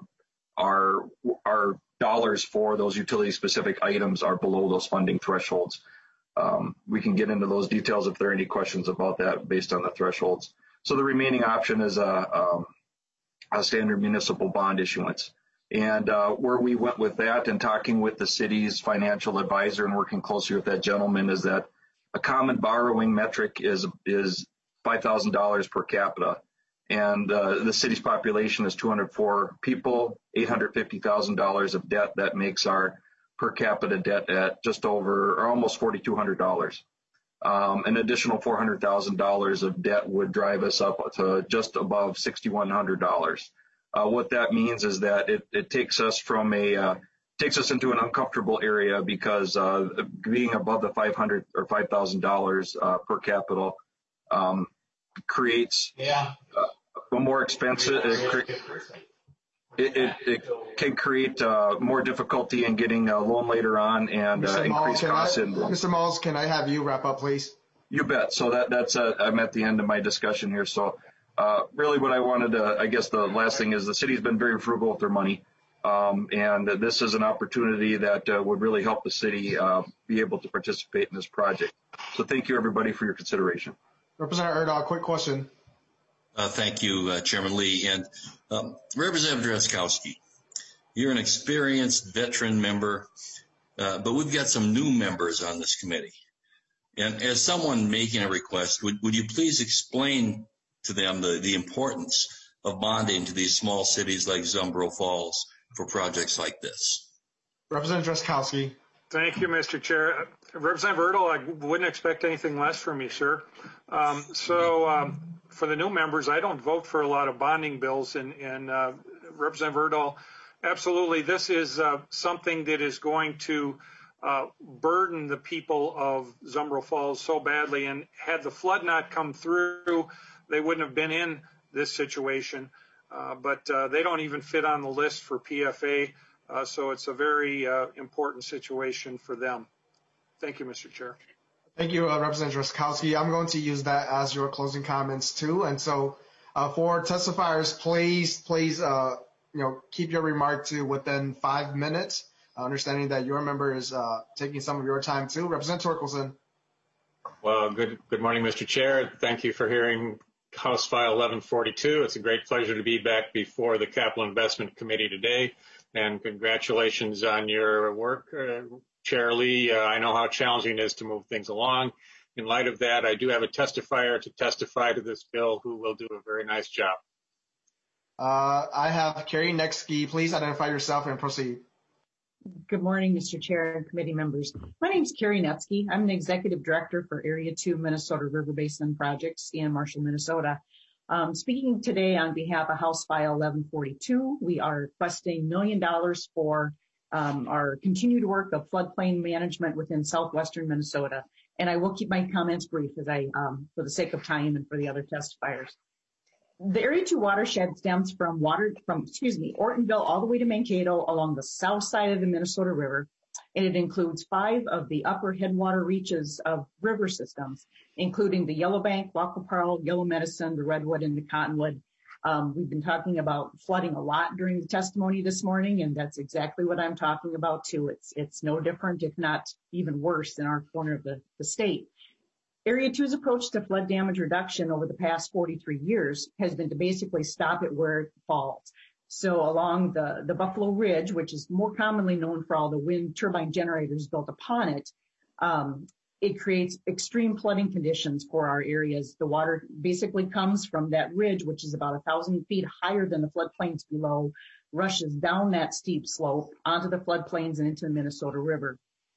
our dollars for those utility-specific items are below those funding thresholds. We can get into those details if there are any questions about that based on the thresholds. So the remaining option is a standard municipal bond issuance. And where we went with that and talking with the city's financial advisor and working closely with that gentleman is that a common borrowing metric is $5,000 per capita. And the city's population is 204 people, $850,000 of debt. That makes our per capita debt at just over or almost $4,200. An additional $400,000 of debt would drive us up to just above $6,100. What that means is that it takes us from takes us into an uncomfortable area because being above the $500 or $5,000 per capita creates a more expensive. It can create more difficulty in getting a loan later on and increase costs. Mr. Malls, can I have you wrap up, please? You bet. So that's I'm at the end of my discussion here. So really what I wanted to, I guess the last thing is the city's been very frugal with their money. And this is an opportunity that would really help the city be able to participate in this project. So thank you, everybody, for your consideration. Representative Erdahl, quick question. Thank you, Chairman Lee. And Representative Drazkowski, you're an experienced veteran member, but we've got some new members on this committee. And as someone making a request, would you please explain to them the importance of bonding to these small cities like Zumbro Falls for projects like this? Representative Drazkowski. Thank you, Mr. Chair. Representative Erdahl, I wouldn't expect anything less from you, sir. For the new members, I don't vote for a lot of bonding bills. And Representative Erdahl, absolutely, this is something that is going to burden the people of Zumbro Falls so badly. And had the flood not come through, they wouldn't have been in this situation. But they don't even fit on the list for PFA. So it's a very important situation for them. Thank you, Mr. Chair. Thank you, Representative Drazkowski. I'm going to use that as your closing comments too. And so, for testifiers, please, keep your remark to within 5 minutes. Understanding that your member is taking some of your time too. Representative Torkelson. Well, good morning, Mr. Chair. Thank you for hearing House File 1142. It's a great pleasure to be back before the Capital Investment Committee today. And congratulations on your work, Chair Lee. I know how challenging it is to move things along. In light of that, I do have a testifier to testify to this bill who will do a very nice job. I have Carrie Nexke. Please identify yourself and proceed. Good morning, Mr. Chair and committee members. My name is Carrie Netsky. I'm the Executive Director for Area 2 Minnesota River Basin Projects in Marshall, Minnesota. Speaking today on behalf of House File 1142, we are requesting $1 million for our continued work of floodplain management within southwestern Minnesota. And I will keep my comments brief as for the sake of time and for the other testifiers. The Area 2 watershed stems from Ortonville all the way to Mankato along the south side of the Minnesota River, and it includes 5 of the upper headwater reaches of river systems, including the Yellowbank, Lac Pearl, Yellow Medicine, the Redwood, and the Cottonwood. We've been talking about flooding a lot during the testimony this morning, and that's exactly what I'm talking about too. It's no different, if not even worse, in our corner of the state. Area 2's approach to flood damage reduction over the past 43 years has been to basically stop it where it falls. So along the Buffalo Ridge, which is more commonly known for all the wind turbine generators built upon it, it creates extreme flooding conditions for our areas. The water basically comes from that ridge, which is about 1,000 feet higher than the floodplains below, rushes down that steep slope onto the floodplains and into the Minnesota River.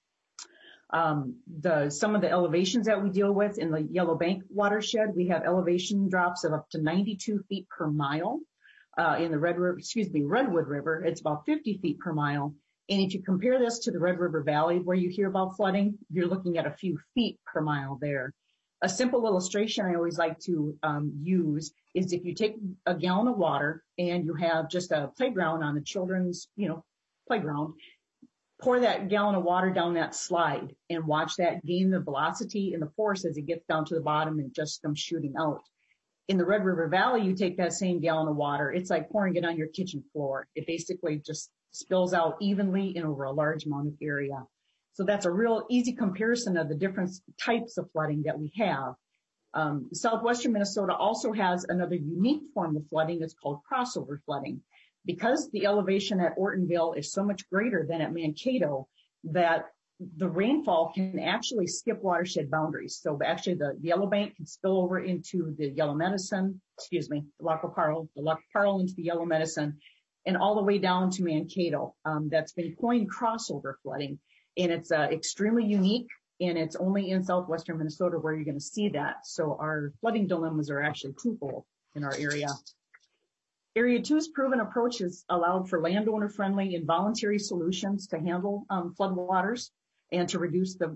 Some of the elevations that we deal with in the Yellowbank watershed, we have elevation drops of up to 92 feet per mile. In the Redwood River, it's about 50 feet per mile. And if you compare this to the Red River Valley, where you hear about flooding, you're looking at a few feet per mile there. A simple illustration I always like to use is if you take a gallon of water and you have just a playground on the children's, playground, pour that gallon of water down that slide and watch that gain the velocity and the force as it gets down to the bottom and just comes shooting out. In the Red River Valley, you take that same gallon of water, it's like pouring it on your kitchen floor. It basically just spills out evenly and over a large amount of area. So that's a real easy comparison of the different types of flooding that we have. Southwestern Minnesota also has another unique form of flooding. It's called crossover flooding. Because the elevation at Ortonville is so much greater than at Mankato, that the rainfall can actually skip watershed boundaries. So actually the Yellowbank can spill over into the Yellow Medicine, the Lac Pearl into the Yellow Medicine, and all the way down to Mankato. That's been coined crossover flooding, and it's extremely unique, and it's only in southwestern Minnesota where you're going to see that. So our flooding dilemmas are actually twofold in our area. Area 2's proven approach has allowed for landowner-friendly and voluntary solutions to handle floodwaters and to reduce the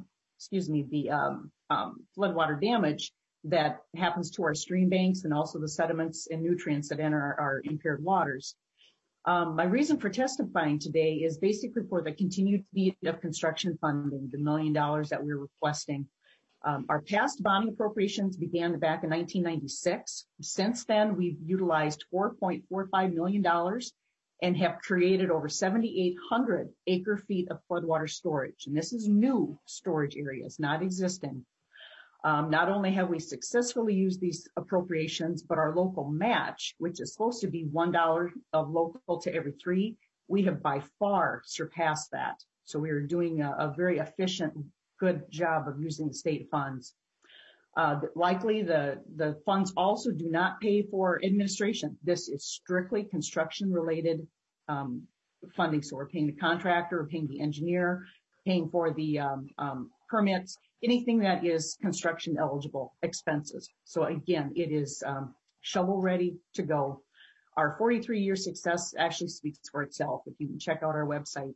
floodwater damage that happens to our stream banks and also the sediments and nutrients that enter our impaired waters. My reason for testifying today is basically for the continued need of construction funding, the $1 million that we're requesting. Our past bonding appropriations began back in 1996. Since then, we've utilized $4.45 million and have created over 7,800 acre feet of floodwater storage. And this is new storage areas, not existing. Not only have we successfully used these appropriations, but our local match, which is supposed to be $1 of local to every 3, we have by far surpassed that. So we are doing a very efficient, good job of using the state funds. Likely the funds also do not pay for administration. This is strictly construction related funding. So we're paying the contractor, we're paying the engineer, paying for the permits, anything that is construction eligible expenses. So again, it is shovel ready to go. Our 43-year success actually speaks for itself if you can check out our website.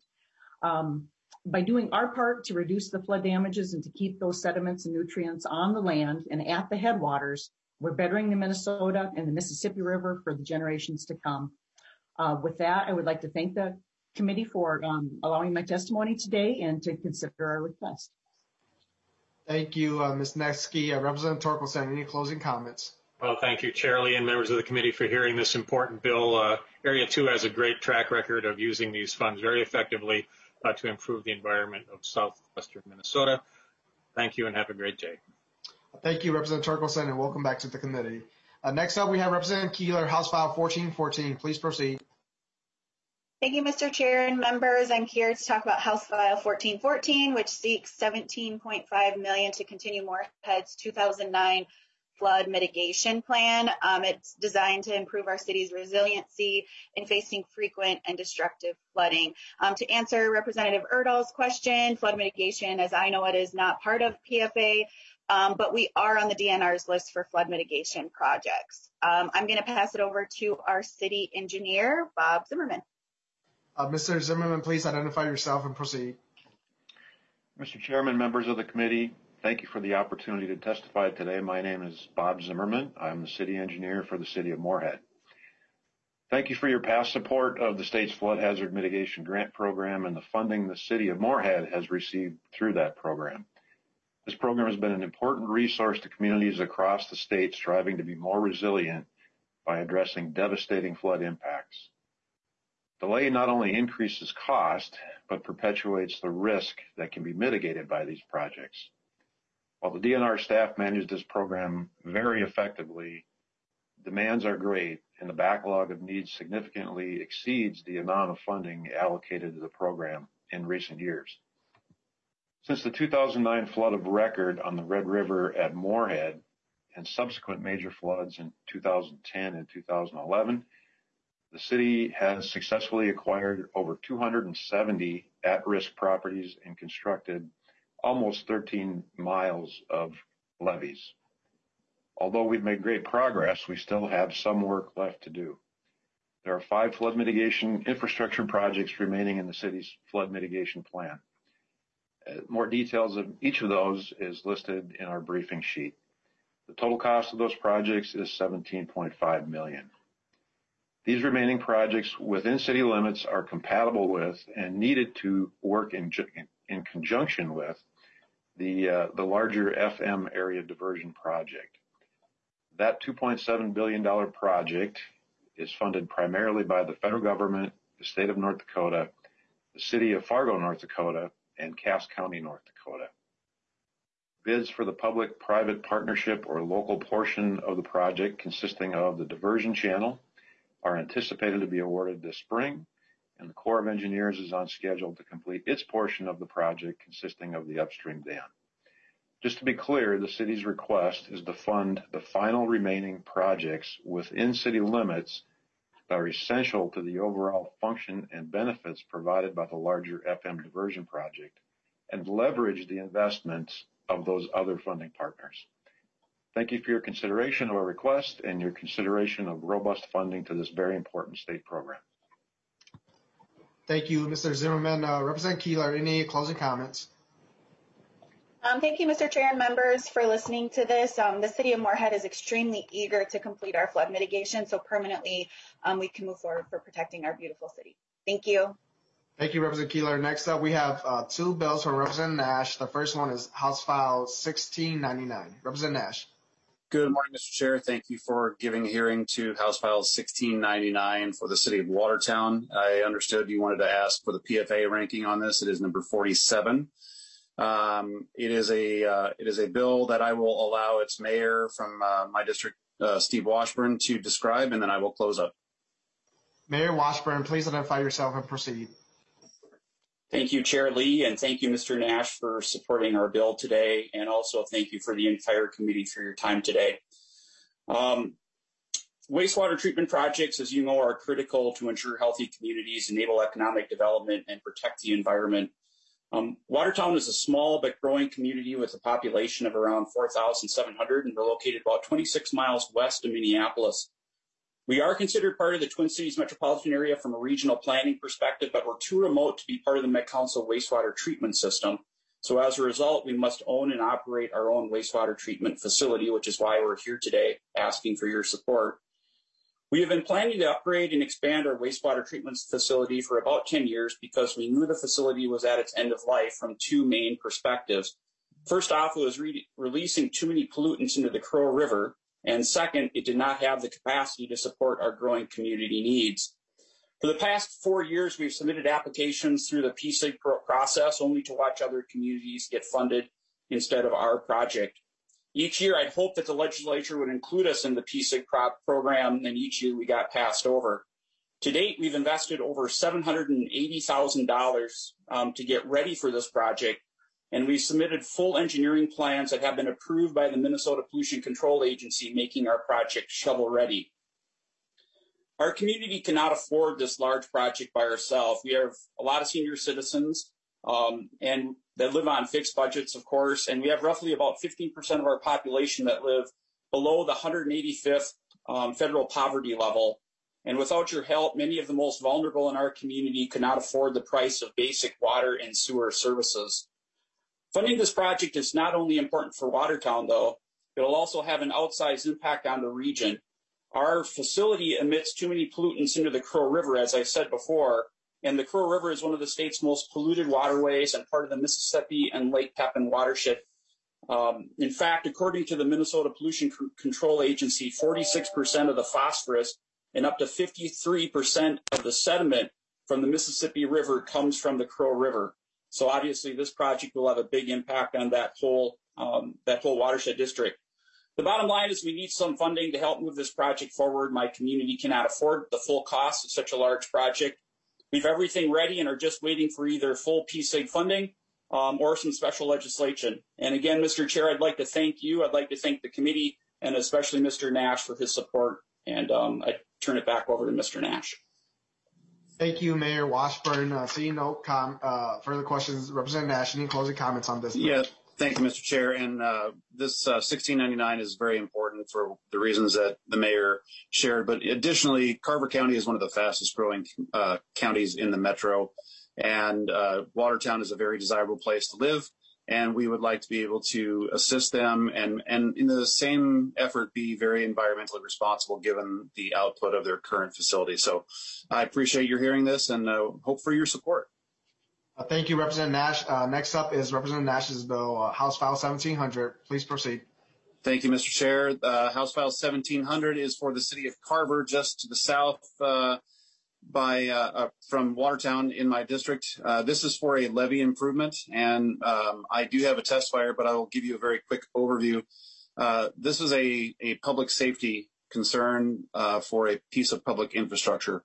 By doing our part to reduce the flood damages and to keep those sediments and nutrients on the land and at the headwaters, we're bettering the Minnesota and the Mississippi River for the generations to come. With that, I would like to thank the committee for allowing my testimony today and to consider our request. Thank you, Ms. Nexke. Representative Torkelson, any closing comments? Well, thank you, Chair Lee and members of the committee for hearing this important bill. Area 2 has a great track record of using these funds very effectively to improve the environment of southwestern Minnesota. Thank you and have a great day. Thank you, Representative Torkelson, and welcome back to the committee. Next up, we have Representative Keeler, House File 1414. Please proceed. Thank you, Mr. Chair and members. I'm here to talk about House File 1414, which seeks $17.5 million to continue Moorhead's 2009 flood mitigation plan. It's designed to improve our city's resiliency in facing frequent and destructive flooding. To answer Representative Erdahl's question, flood mitigation, as I know it, is not part of PFA, but we are on the DNR's list for flood mitigation projects. I'm going to pass it over to our city engineer, Bob Zimmerman. Mr. Zimmerman, please identify yourself and proceed. Mr. Chairman, members of the committee, thank you for the opportunity to testify today. My name is Bob Zimmerman. I'm the city engineer for the city of Moorhead. Thank you for your past support of the state's flood hazard mitigation grant program and the funding the city of Moorhead has received through that program. This program has been an important resource to communities across the state striving to be more resilient by addressing devastating flood impacts. Delay not only increases cost, but perpetuates the risk that can be mitigated by these projects. While the DNR staff managed this program very effectively, demands are great and the backlog of needs significantly exceeds the amount of funding allocated to the program in recent years. Since the 2009 flood of record on the Red River at Moorhead and subsequent major floods in 2010 and 2011, the city has successfully acquired over 270 at-risk properties and constructed almost 13 miles of levees. Although we've made great progress, we still have some work left to do. There are 5 flood mitigation infrastructure projects remaining in the city's flood mitigation plan. More details of each of those is listed in our briefing sheet. The total cost of those projects is $17.5 million. These remaining projects within city limits are compatible with and needed to work in conjunction with the larger FM area diversion project. That $2.7 billion project is funded primarily by the federal government, the state of North Dakota, the city of Fargo, North Dakota, and Cass County, North Dakota. Bids for the public-private partnership or local portion of the project consisting of the diversion channel are anticipated to be awarded this spring, and the Corps of Engineers is on schedule to complete its portion of the project consisting of the upstream dam. Just to be clear, the city's request is to fund the final remaining projects within city limits that are essential to the overall function and benefits provided by the larger FM diversion project and leverage the investments of those other funding partners. Thank you for your consideration of our request and your consideration of robust funding to this very important state program. Thank you, Mr. Zimmerman. Representative Keeler, any closing comments? Thank you, Mr. Chair and members, for listening to this. The city of Moorhead is extremely eager to complete our flood mitigation so permanently we can move forward for protecting our beautiful city. Thank you. Thank you, Representative Keeler. Next up, we have 2 bills from Representative Nash. The first one is House File 1699. Representative Nash. Good morning, Mr. Chair. Thank you for giving a hearing to House File 1699 for the City of Watertown. I understood you wanted to ask for the PFA ranking on this. It is number 47. It is a bill that I will allow its mayor from my district, Steve Washburn, to describe, and then I will close up. Mayor Washburn, please identify yourself and proceed. Thank you, Chair Lee, and thank you, Mr. Nash, for supporting our bill today, and also thank you for the entire committee for your time today. Wastewater treatment projects, as you know, are critical to ensure healthy communities, enable economic development, and protect the environment. Watertown is a small but growing community with a population of around 4,700, and we're located about 26 miles west of Minneapolis. We are considered part of the Twin Cities metropolitan area from a regional planning perspective, but we're too remote to be part of the Met-Council wastewater treatment system. So as a result, we must own and operate our own wastewater treatment facility, which is why we're here today asking for your support. We have been planning to upgrade and expand our wastewater treatment facility for about 10 years because we knew the facility was at its end of life from 2 main perspectives. First off, it was releasing too many pollutants into the Crow River. And second, it did not have the capacity to support our growing community needs. For the past 4 years, we've submitted applications through the PSIG process only to watch other communities get funded instead of our project. Each year, I'd hope that the legislature would include us in the PSIG program, and each year we got passed over. To date, we've invested over $780,000 to get ready for this project, and we submitted full engineering plans that have been approved by the Minnesota Pollution Control Agency, making our project shovel ready. Our community cannot afford this large project by ourselves. We have a lot of senior citizens and that live on fixed budgets, of course, and we have roughly about 15% of our population that live below the 185th federal poverty level. And without your help, many of the most vulnerable in our community could not afford the price of basic water and sewer services. Funding this project is not only important for Watertown, though, it will also have an outsized impact on the region. Our facility emits too many pollutants into the Crow River, as I said before, and the Crow River is one of the state's most polluted waterways and part of the Mississippi and Lake Pepin watershed. In fact, according to the Minnesota Pollution Control Agency, 46% of the phosphorus and up to 53% of the sediment from the Mississippi River comes from the Crow River. So obviously this project will have a big impact on that whole watershed district. The bottom line is we need some funding to help move this project forward. My community cannot afford the full cost of such a large project. We have everything ready and are just waiting for either full PSIG funding or some special legislation. And again, Mr. Chair, I'd like to thank you. I'd like to thank the committee and especially Mr. Nash for his support. And I turn it back over to Mr. Nash. Thank you, Mayor Washburn. Seeing no further questions, Representative Nash, any closing comments on this? Yeah, thank you, Mr. Chair. And this 1699 is very important for the reasons that the mayor shared. But additionally, Carver County is one of the fastest growing counties in the metro. And Watertown is a very desirable place to live. And we would like to be able to assist them and in the same effort be very environmentally responsible given the output of their current facility. So I appreciate your hearing this and hope for your support. Thank you, Representative Nash. Next up is Representative Nash's bill, House File 1700. Please proceed. Thank you, Mr. Chair. House File 1700 is for the city of Carver, just to the south from Watertown in my district. This is for a levee improvement, and I do have a testifier, but I will give you a very quick overview. This is a public safety concern for a piece of public infrastructure.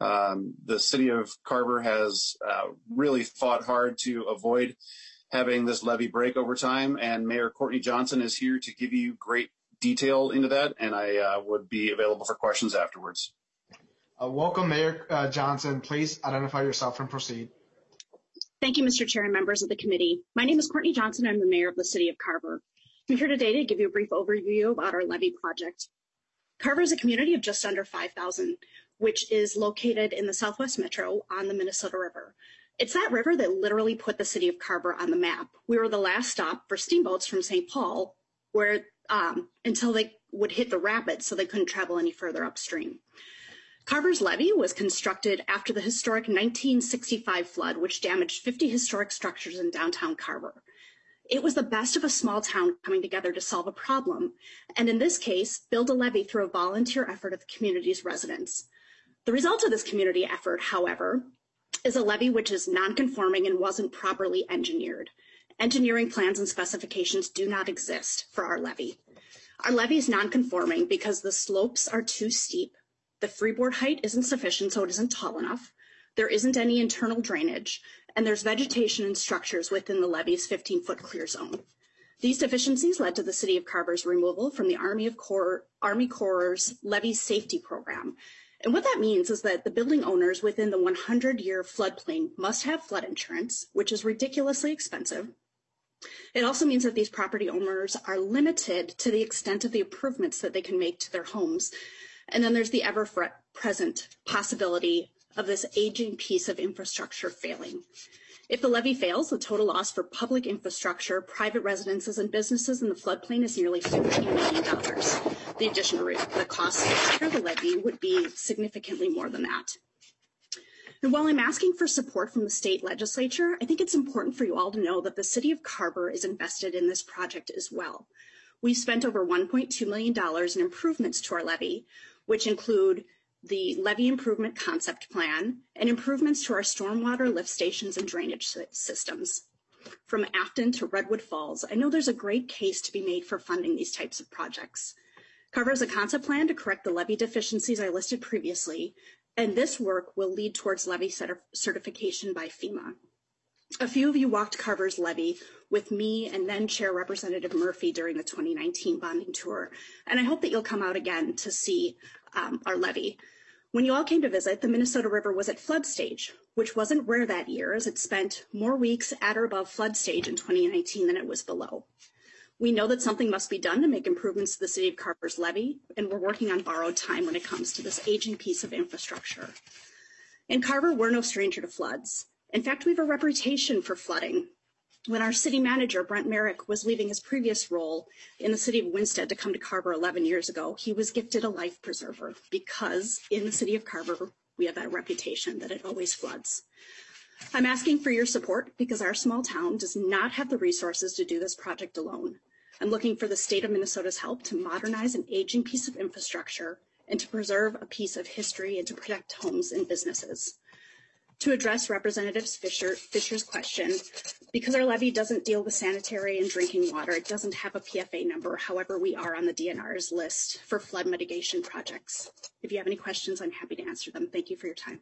The city of Carver has really fought hard to avoid having this levee break over time, and Mayor Courtney Johnson is here to give you great detail into that, and I would be available for questions afterwards. Welcome, Mayor Johnson. Please identify yourself and proceed. Thank you, Mr. Chair and members of the committee. My name is Courtney Johnson. I'm the mayor of the city of Carver. I'm here today to give you a brief overview about our levee project. Carver is a community of just under 5,000, which is located in the Southwest Metro on the Minnesota River. It's that river that literally put the city of Carver on the map. We were the last stop for steamboats from St. Paul, where until they would hit the rapids, so they couldn't travel any further upstream. Carver's levee was constructed after the historic 1965 flood, which damaged 50 historic structures in downtown Carver. It was the best of a small town coming together to solve a problem, and in this case, build a levee through a volunteer effort of the community's residents. The result of this community effort, however, is a levee which is non-conforming and wasn't properly engineered. Engineering plans and specifications do not exist for our levee. Our levee is non-conforming because the slopes are too steep. The freeboard height isn't sufficient, so it isn't tall enough. There isn't any internal drainage, and there's vegetation and structures within the levee's 15-foot clear zone. These deficiencies led to the city of Carver's removal from the Army Corps' levee safety program. And what that means is that the building owners within the 100-year floodplain must have flood insurance, which is ridiculously expensive. It also means that these property owners are limited to the extent of the improvements that they can make to their homes. And then there's the ever-present possibility of this aging piece of infrastructure failing. If the levee fails, the total loss for public infrastructure, private residences, and businesses in the floodplain is nearly $15 million. The additional the cost to repair the levee would be significantly more than that. And while I'm asking for support from the state legislature, I think it's important for you all to know that the city of Carver is invested in this project as well. We've spent over $1.2 million in improvements to our levee, which include the levee improvement concept plan and improvements to our stormwater lift stations and drainage systems. From Afton to Redwood Falls, I know there's a great case to be made for funding these types of projects. Carver has a concept plan to correct the levee deficiencies I listed previously, and this work will lead towards levee certification by FEMA. A few of you walked Carver's levee with me and then Chair Representative Murphy during the 2019 bonding tour, and I hope that you'll come out again to see our levee. When you all came to visit, the Minnesota River was at flood stage, which wasn't rare that year, as it spent more weeks at or above flood stage in 2019 than it was below. We know that something must be done to make improvements to the City of Carver's levee, and we're working on borrowed time when it comes to this aging piece of infrastructure. In Carver, we're no stranger to floods. In fact, we have a reputation for flooding. When our city manager, Brent Merrick, was leaving his previous role in the city of Winsted to come to Carver 11 years ago, he was gifted a life preserver because in the city of Carver, we have that reputation that it always floods. I'm asking for your support because our small town does not have the resources to do this project alone. I'm looking for the state of Minnesota's help to modernize an aging piece of infrastructure and to preserve a piece of history and to protect homes and businesses. To address Representative Fisher's question, because our levee doesn't deal with sanitary and drinking water, it doesn't have a PFA number. However, we are on the DNR's list for flood mitigation projects. If you have any questions, I'm happy to answer them. Thank you for your time.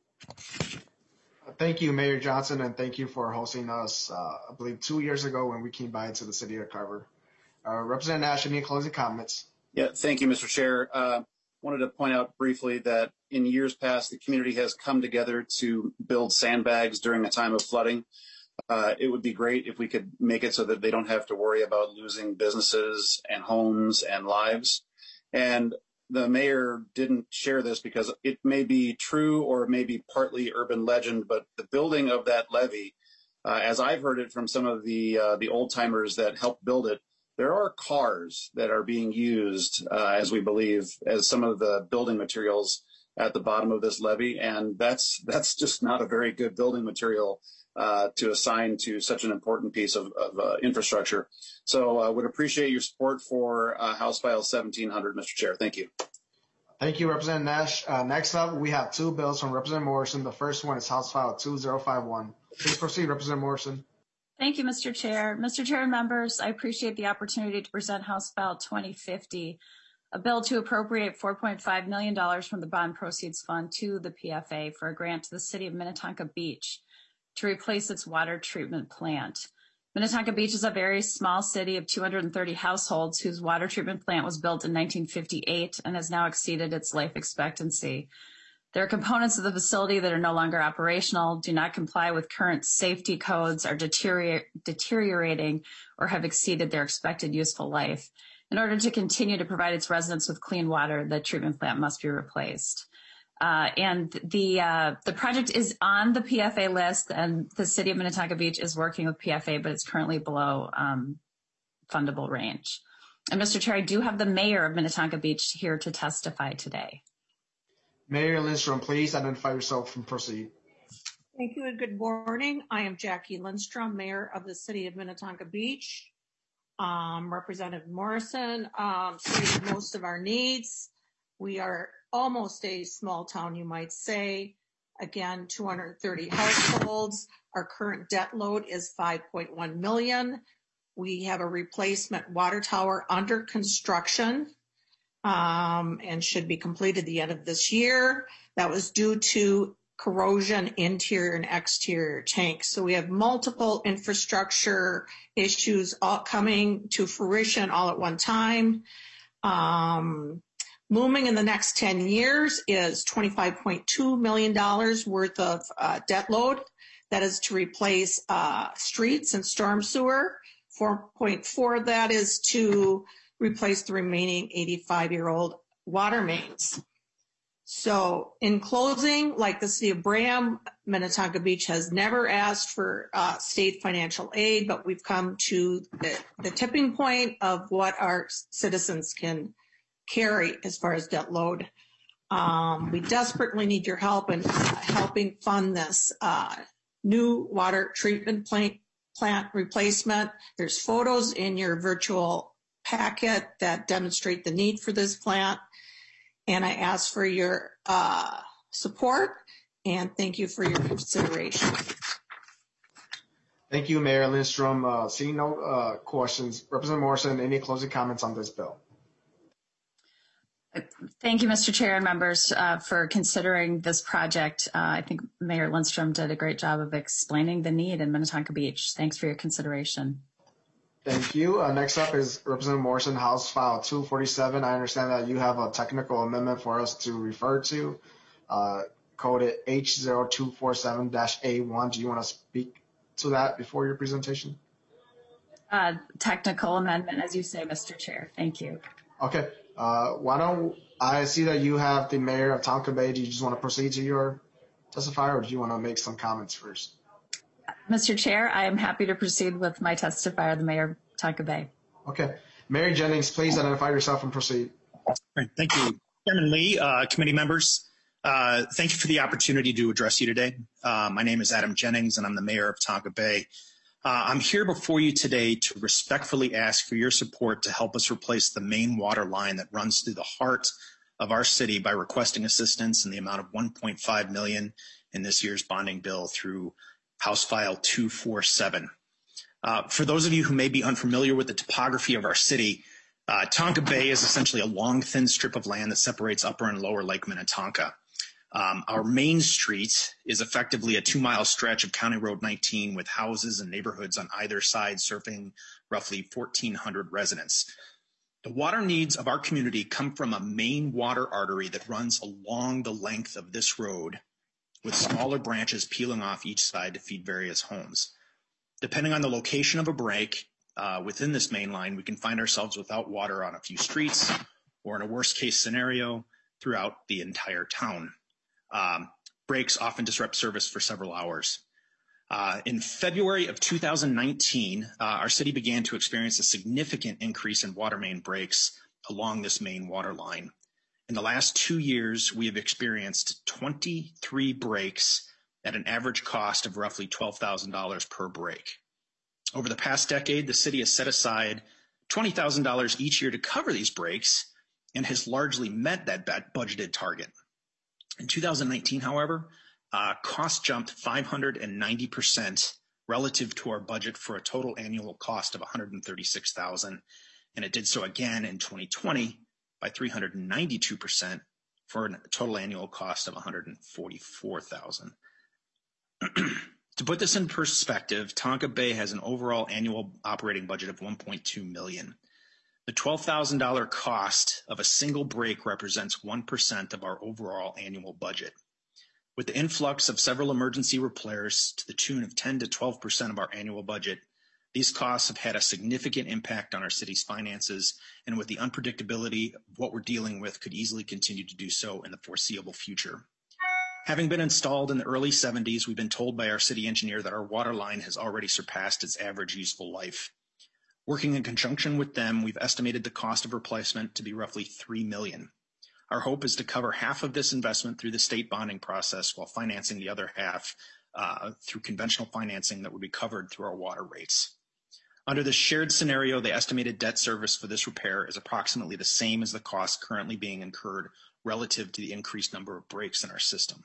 Thank you, Mayor Johnson, and thank you for hosting us, I believe 2 years ago when we came by to the city of Carver. Representative Nash, any closing comments? Yeah, thank you, Mr. Chair. Wanted to point out briefly that in years past, the community has come together to build sandbags during a time of flooding. It would be great if we could make it so that they don't have to worry about losing businesses and homes and lives. And the mayor didn't share this because it may be true or it may be partly urban legend, but the building of that levee, as I've heard it from some of the old timers that helped build it, there are cars that are being used, as we believe, as some of the building materials at the bottom of this levee, and that's just not a very good building material to assign to such an important piece of infrastructure. So I would appreciate your support for House File 1700, Mr. Chair. Thank you. Thank you, Representative Nash. Next up, we have two bills from Representative Morrison. The first one is House File 2051. Please proceed, Representative Morrison. Thank you, Mr. Chair. Mr. Chair and members, I appreciate the opportunity to present House File 2050, a bill to appropriate $4.5 million from the Bond Proceeds Fund to the PFA for a grant to the city of Minnetonka Beach to replace its water treatment plant. Minnetonka Beach is a very small city of 230 households whose water treatment plant was built in 1958 and has now exceeded its life expectancy. There are components of the facility that are no longer operational, do not comply with current safety codes, are deteriorating, or have exceeded their expected useful life. In order to continue to provide its residents with clean water, the treatment plant must be replaced. And the project is on the PFA list, and the city of Minnetonka Beach is working with PFA, but it's currently below fundable range. And Mr. Chair, I do have the mayor of Minnetonka Beach here to testify today. Mayor Lindstrom, please identify yourself and proceed. Thank you and good morning. I am Jackie Lindstrom, Mayor of the City of Minnetonka Beach. Representative Morrison stated most of our needs. We are almost a small town, you might say. Again, 230 households. Our current debt load is $5.1 million. We have a replacement water tower under construction. And should be completed at the end of this year. That was due to corrosion, interior and exterior tanks. So we have multiple infrastructure issues all coming to fruition all at one time. Looming in the next 10 years is $25.2 million worth of debt load. That is to replace streets and storm sewer. 4.4 of that is to replace the remaining 85-year-old water mains. So in closing, like the city of Braham, Minnetonka Beach has never asked for state financial aid, but we've come to the tipping point of what our citizens can carry as far as debt load. We desperately need your help in helping fund this new water treatment plant replacement. There's photos in your virtual packet that demonstrate the need for this plant. And I ask for your support and thank you for your consideration. Thank you, Mayor Lindstrom. Seeing no questions, Representative Morrison, any closing comments on this bill? Thank you, Mr. Chair and members, for considering this project. I think Mayor Lindstrom did a great job of explaining the need in Minnetonka Beach. Thanks for your consideration. Thank you. Next up is Representative Morrison, House File 247. I understand that you have a technical amendment for us to refer to, coded H0247-A1. Do you want to speak to that before your presentation? Technical amendment, as you say, Mr. Chair. Thank you. Okay. Why don't I see that you have the mayor of Tonka Bay. Do you just want to proceed to your testifier, or do you want to make some comments first? Mr. Chair, I am happy to proceed with my testifier, the mayor of Tonka Bay. Okay. Mary Jennings, please identify yourself and proceed. Right. Thank you. Chairman Lee, committee members, thank you for the opportunity to address you today. My name is Adam Jennings, and I'm the mayor of Tonka Bay. I'm here before you today to respectfully ask for your support to help us replace the main water line that runs through the heart of our city by requesting assistance in the amount of $1.5 million in this year's bonding bill through House File 247. For those of you who may be unfamiliar with the topography of our city, Tonka Bay is essentially a long, thin strip of land that separates upper and lower Lake Minnetonka. Our main street is effectively a 2-mile stretch of County Road 19 with houses and neighborhoods on either side serving roughly 1,400 residents. The water needs of our community come from a main water artery that runs along the length of this road with smaller branches peeling off each side to feed various homes. Depending on the location of a break within this main line, we can find ourselves without water on a few streets or in a worst case scenario throughout the entire town. Breaks often disrupt service for several hours. In February of 2019, our city began to experience a significant increase in water main breaks along this main water line. In the last 2 years, we have experienced 23 breaks at an average cost of roughly $12,000 per break. Over the past decade, the city has set aside $20,000 each year to cover these breaks and has largely met that budgeted target. In 2019, however, costs jumped 590% relative to our budget for a total annual cost of $136,000, and it did so again in 2020 by 392% for a total annual cost of $144,000. To put this in perspective, Tonka Bay has an overall annual operating budget of $1.2 million. The $12,000 cost of a single break represents 1% of our overall annual budget. With the influx of several emergency repairs to the tune of 10 to 12% of our annual budget, these costs have had a significant impact on our city's finances, and with the unpredictability of what we're dealing with, could easily continue to do so in the foreseeable future. Having been installed in the early 70s, we've been told by our city engineer that our water line has already surpassed its average useful life. Working in conjunction with them, we've estimated the cost of replacement to be roughly $3 million. Our hope is to cover half of this investment through the state bonding process while financing the other half through conventional financing that would be covered through our water rates. Under this shared scenario, the estimated debt service for this repair is approximately the same as the cost currently being incurred relative to the increased number of breaks in our system.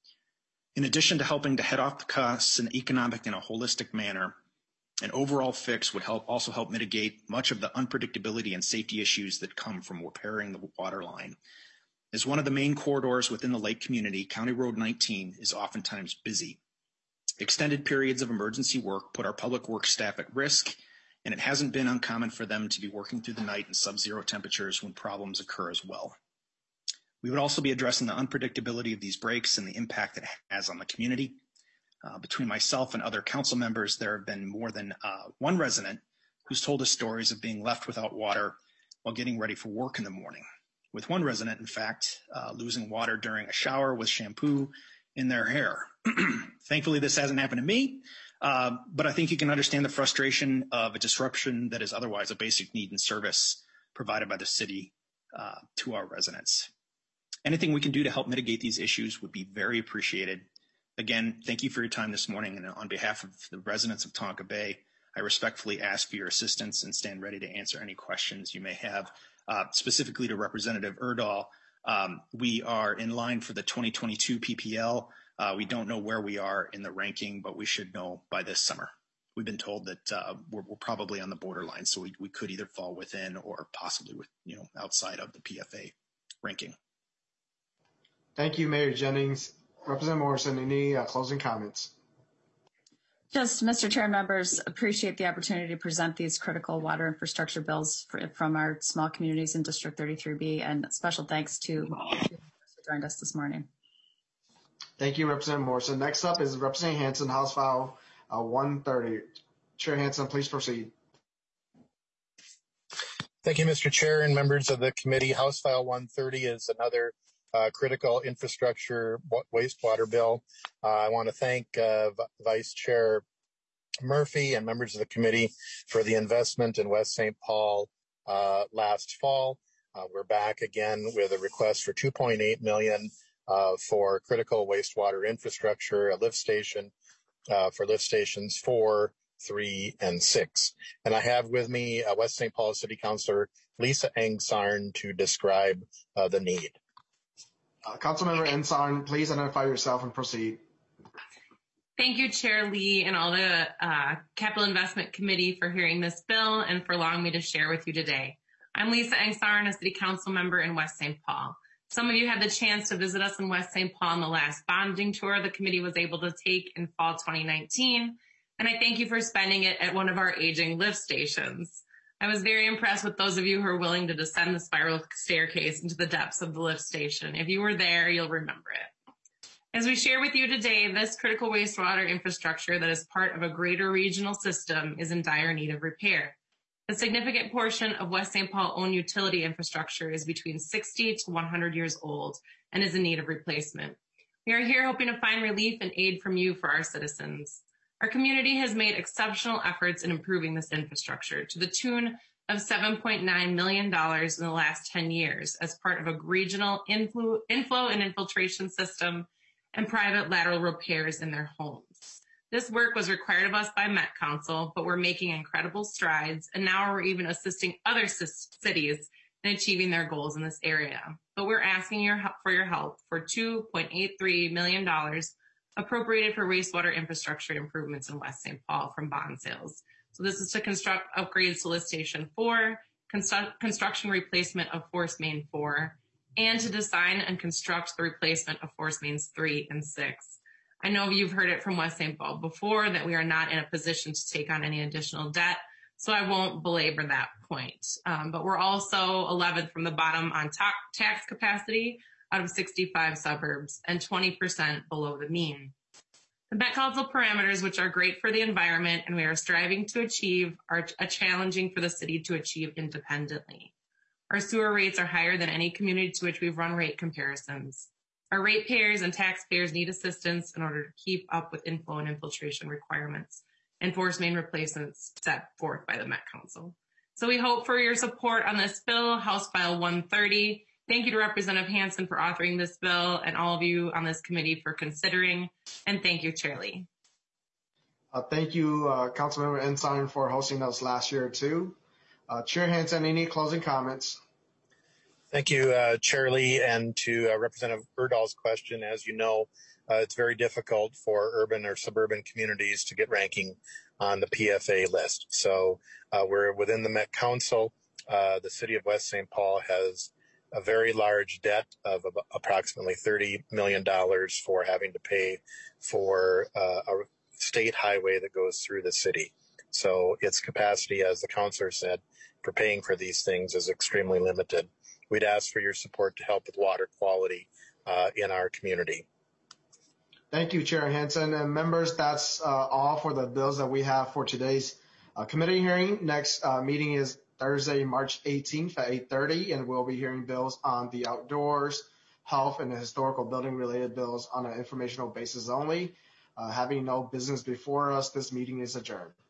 In addition to helping to head off the costs in economic and a holistic manner, an overall fix would also help mitigate much of the unpredictability and safety issues that come from repairing the water line. As one of the main corridors within the lake community, County Road 19 is oftentimes busy. Extended periods of emergency work put our public works staff at risk, and it hasn't been uncommon for them to be working through the night in sub-zero temperatures when problems occur as well. We would also be addressing the unpredictability of these breaks and the impact it has on the community. Between myself and other council members, there have been more than one resident who's told us stories of being left without water while getting ready for work in the morning. With one resident, in fact, losing water during a shower with shampoo in their hair. Thankfully, this hasn't happened to me, but I think you can understand the frustration of a disruption that is otherwise a basic need and service provided by the city to our residents. Anything we can do to help mitigate these issues would be very appreciated. Again, thank you for your time this morning, and on behalf of the residents of Tonka Bay, I respectfully ask for your assistance and stand ready to answer any questions you may have. Specifically to Representative Erdahl, we are in line for the 2022 PPL. We don't know where we are in the ranking, but we should know by this summer. We've been told that we're probably on the borderline, so we could either fall within or possibly outside of the PFA ranking. Thank you, Mayor Jennings. Representative Morrison, any closing comments? Just, Mr. Chair and members, appreciate the opportunity to present these critical water infrastructure bills from our small communities in District 33B, and special thanks to who joined us this morning. Thank you, Representative Morrison. Next up is Representative Hansen, House File 130. Chair Hansen, please proceed. Thank you, Mr. Chair and members of the committee. House File 130 is another critical infrastructure wastewater bill. I want to thank Vice Chair Murphy and members of the committee for the investment in West St. Paul last fall. We're back again with a request for $2.8 million for critical wastewater infrastructure, a lift station for lift stations 4, 3, and 6. And I have with me West St. Paul City Councilor Lisa Angsarn to describe the need. Councilmember Angsarn, please identify yourself and proceed. Thank you, Chair Lee, and all the Capital Investment Committee for hearing this bill and for allowing me to share with you today. I'm Lisa Angsarn, a City Council member in West St. Paul. Some of you had the chance to visit us in West St. Paul on the last bonding tour the committee was able to take in fall 2019, and I thank you for spending it at one of our aging lift stations. I was very impressed with those of you who are willing to descend the spiral staircase into the depths of the lift station. If you were there, you'll remember it. As we share with you today, this critical wastewater infrastructure that is part of a greater regional system is in dire need of repair. A significant portion of West St. Paul owned utility infrastructure is between 60 to 100 years old and is in need of replacement. We are here hoping to find relief and aid from you for our citizens. Our community has made exceptional efforts in improving this infrastructure to the tune of $7.9 million in the last 10 years as part of a regional inflow and infiltration system and private lateral repairs in their homes. This work was required of us by Met Council, but we're making incredible strides, and now we're even assisting other cities in achieving their goals in this area. But we're asking for your help for $2.83 million appropriated for wastewater infrastructure improvements in West St. Paul from bond sales. So this is to construct upgrades to lift station 4, construction replacement of Force Main 4, and to design and construct the replacement of Force Mains 3 and 6. I know you've heard it from West St. Paul before that we are not in a position to take on any additional debt, so I won't belabor that point. But we're also 11th from the bottom on tax capacity out of 65 suburbs and 20% below the mean. The Met Council parameters, which are great for the environment and we are striving to achieve, are challenging for the city to achieve independently. Our sewer rates are higher than any community to which we've run rate comparisons. Our ratepayers and taxpayers need assistance in order to keep up with inflow and infiltration requirements and force main replacements set forth by the Met Council. So we hope for your support on this bill, House File 130. Thank you to Representative Hansen for authoring this bill and all of you on this committee for considering. And thank you, Chair Lee. Thank you, Councilmember Angsarn, for hosting us last year too. Chair Hansen, any closing comments? Thank you, Chair Lee, and to Representative Erdahl's question. As you know, it's very difficult for urban or suburban communities to get ranking on the PFA list. So we're within the Met Council. The city of West St. Paul has a very large debt of approximately $30 million for having to pay for a state highway that goes through the city. So its capacity, as the councilor said, for paying for these things is extremely limited. We'd ask for your support to help with water quality in our community. Thank you, Chair Hansen. And members, that's all for the bills that we have for today's committee hearing. Next meeting is Thursday, March 18th at 8:30, and we'll be hearing bills on the outdoors, health, and the historical building related bills on an informational basis only. Having no business before us, this meeting is adjourned.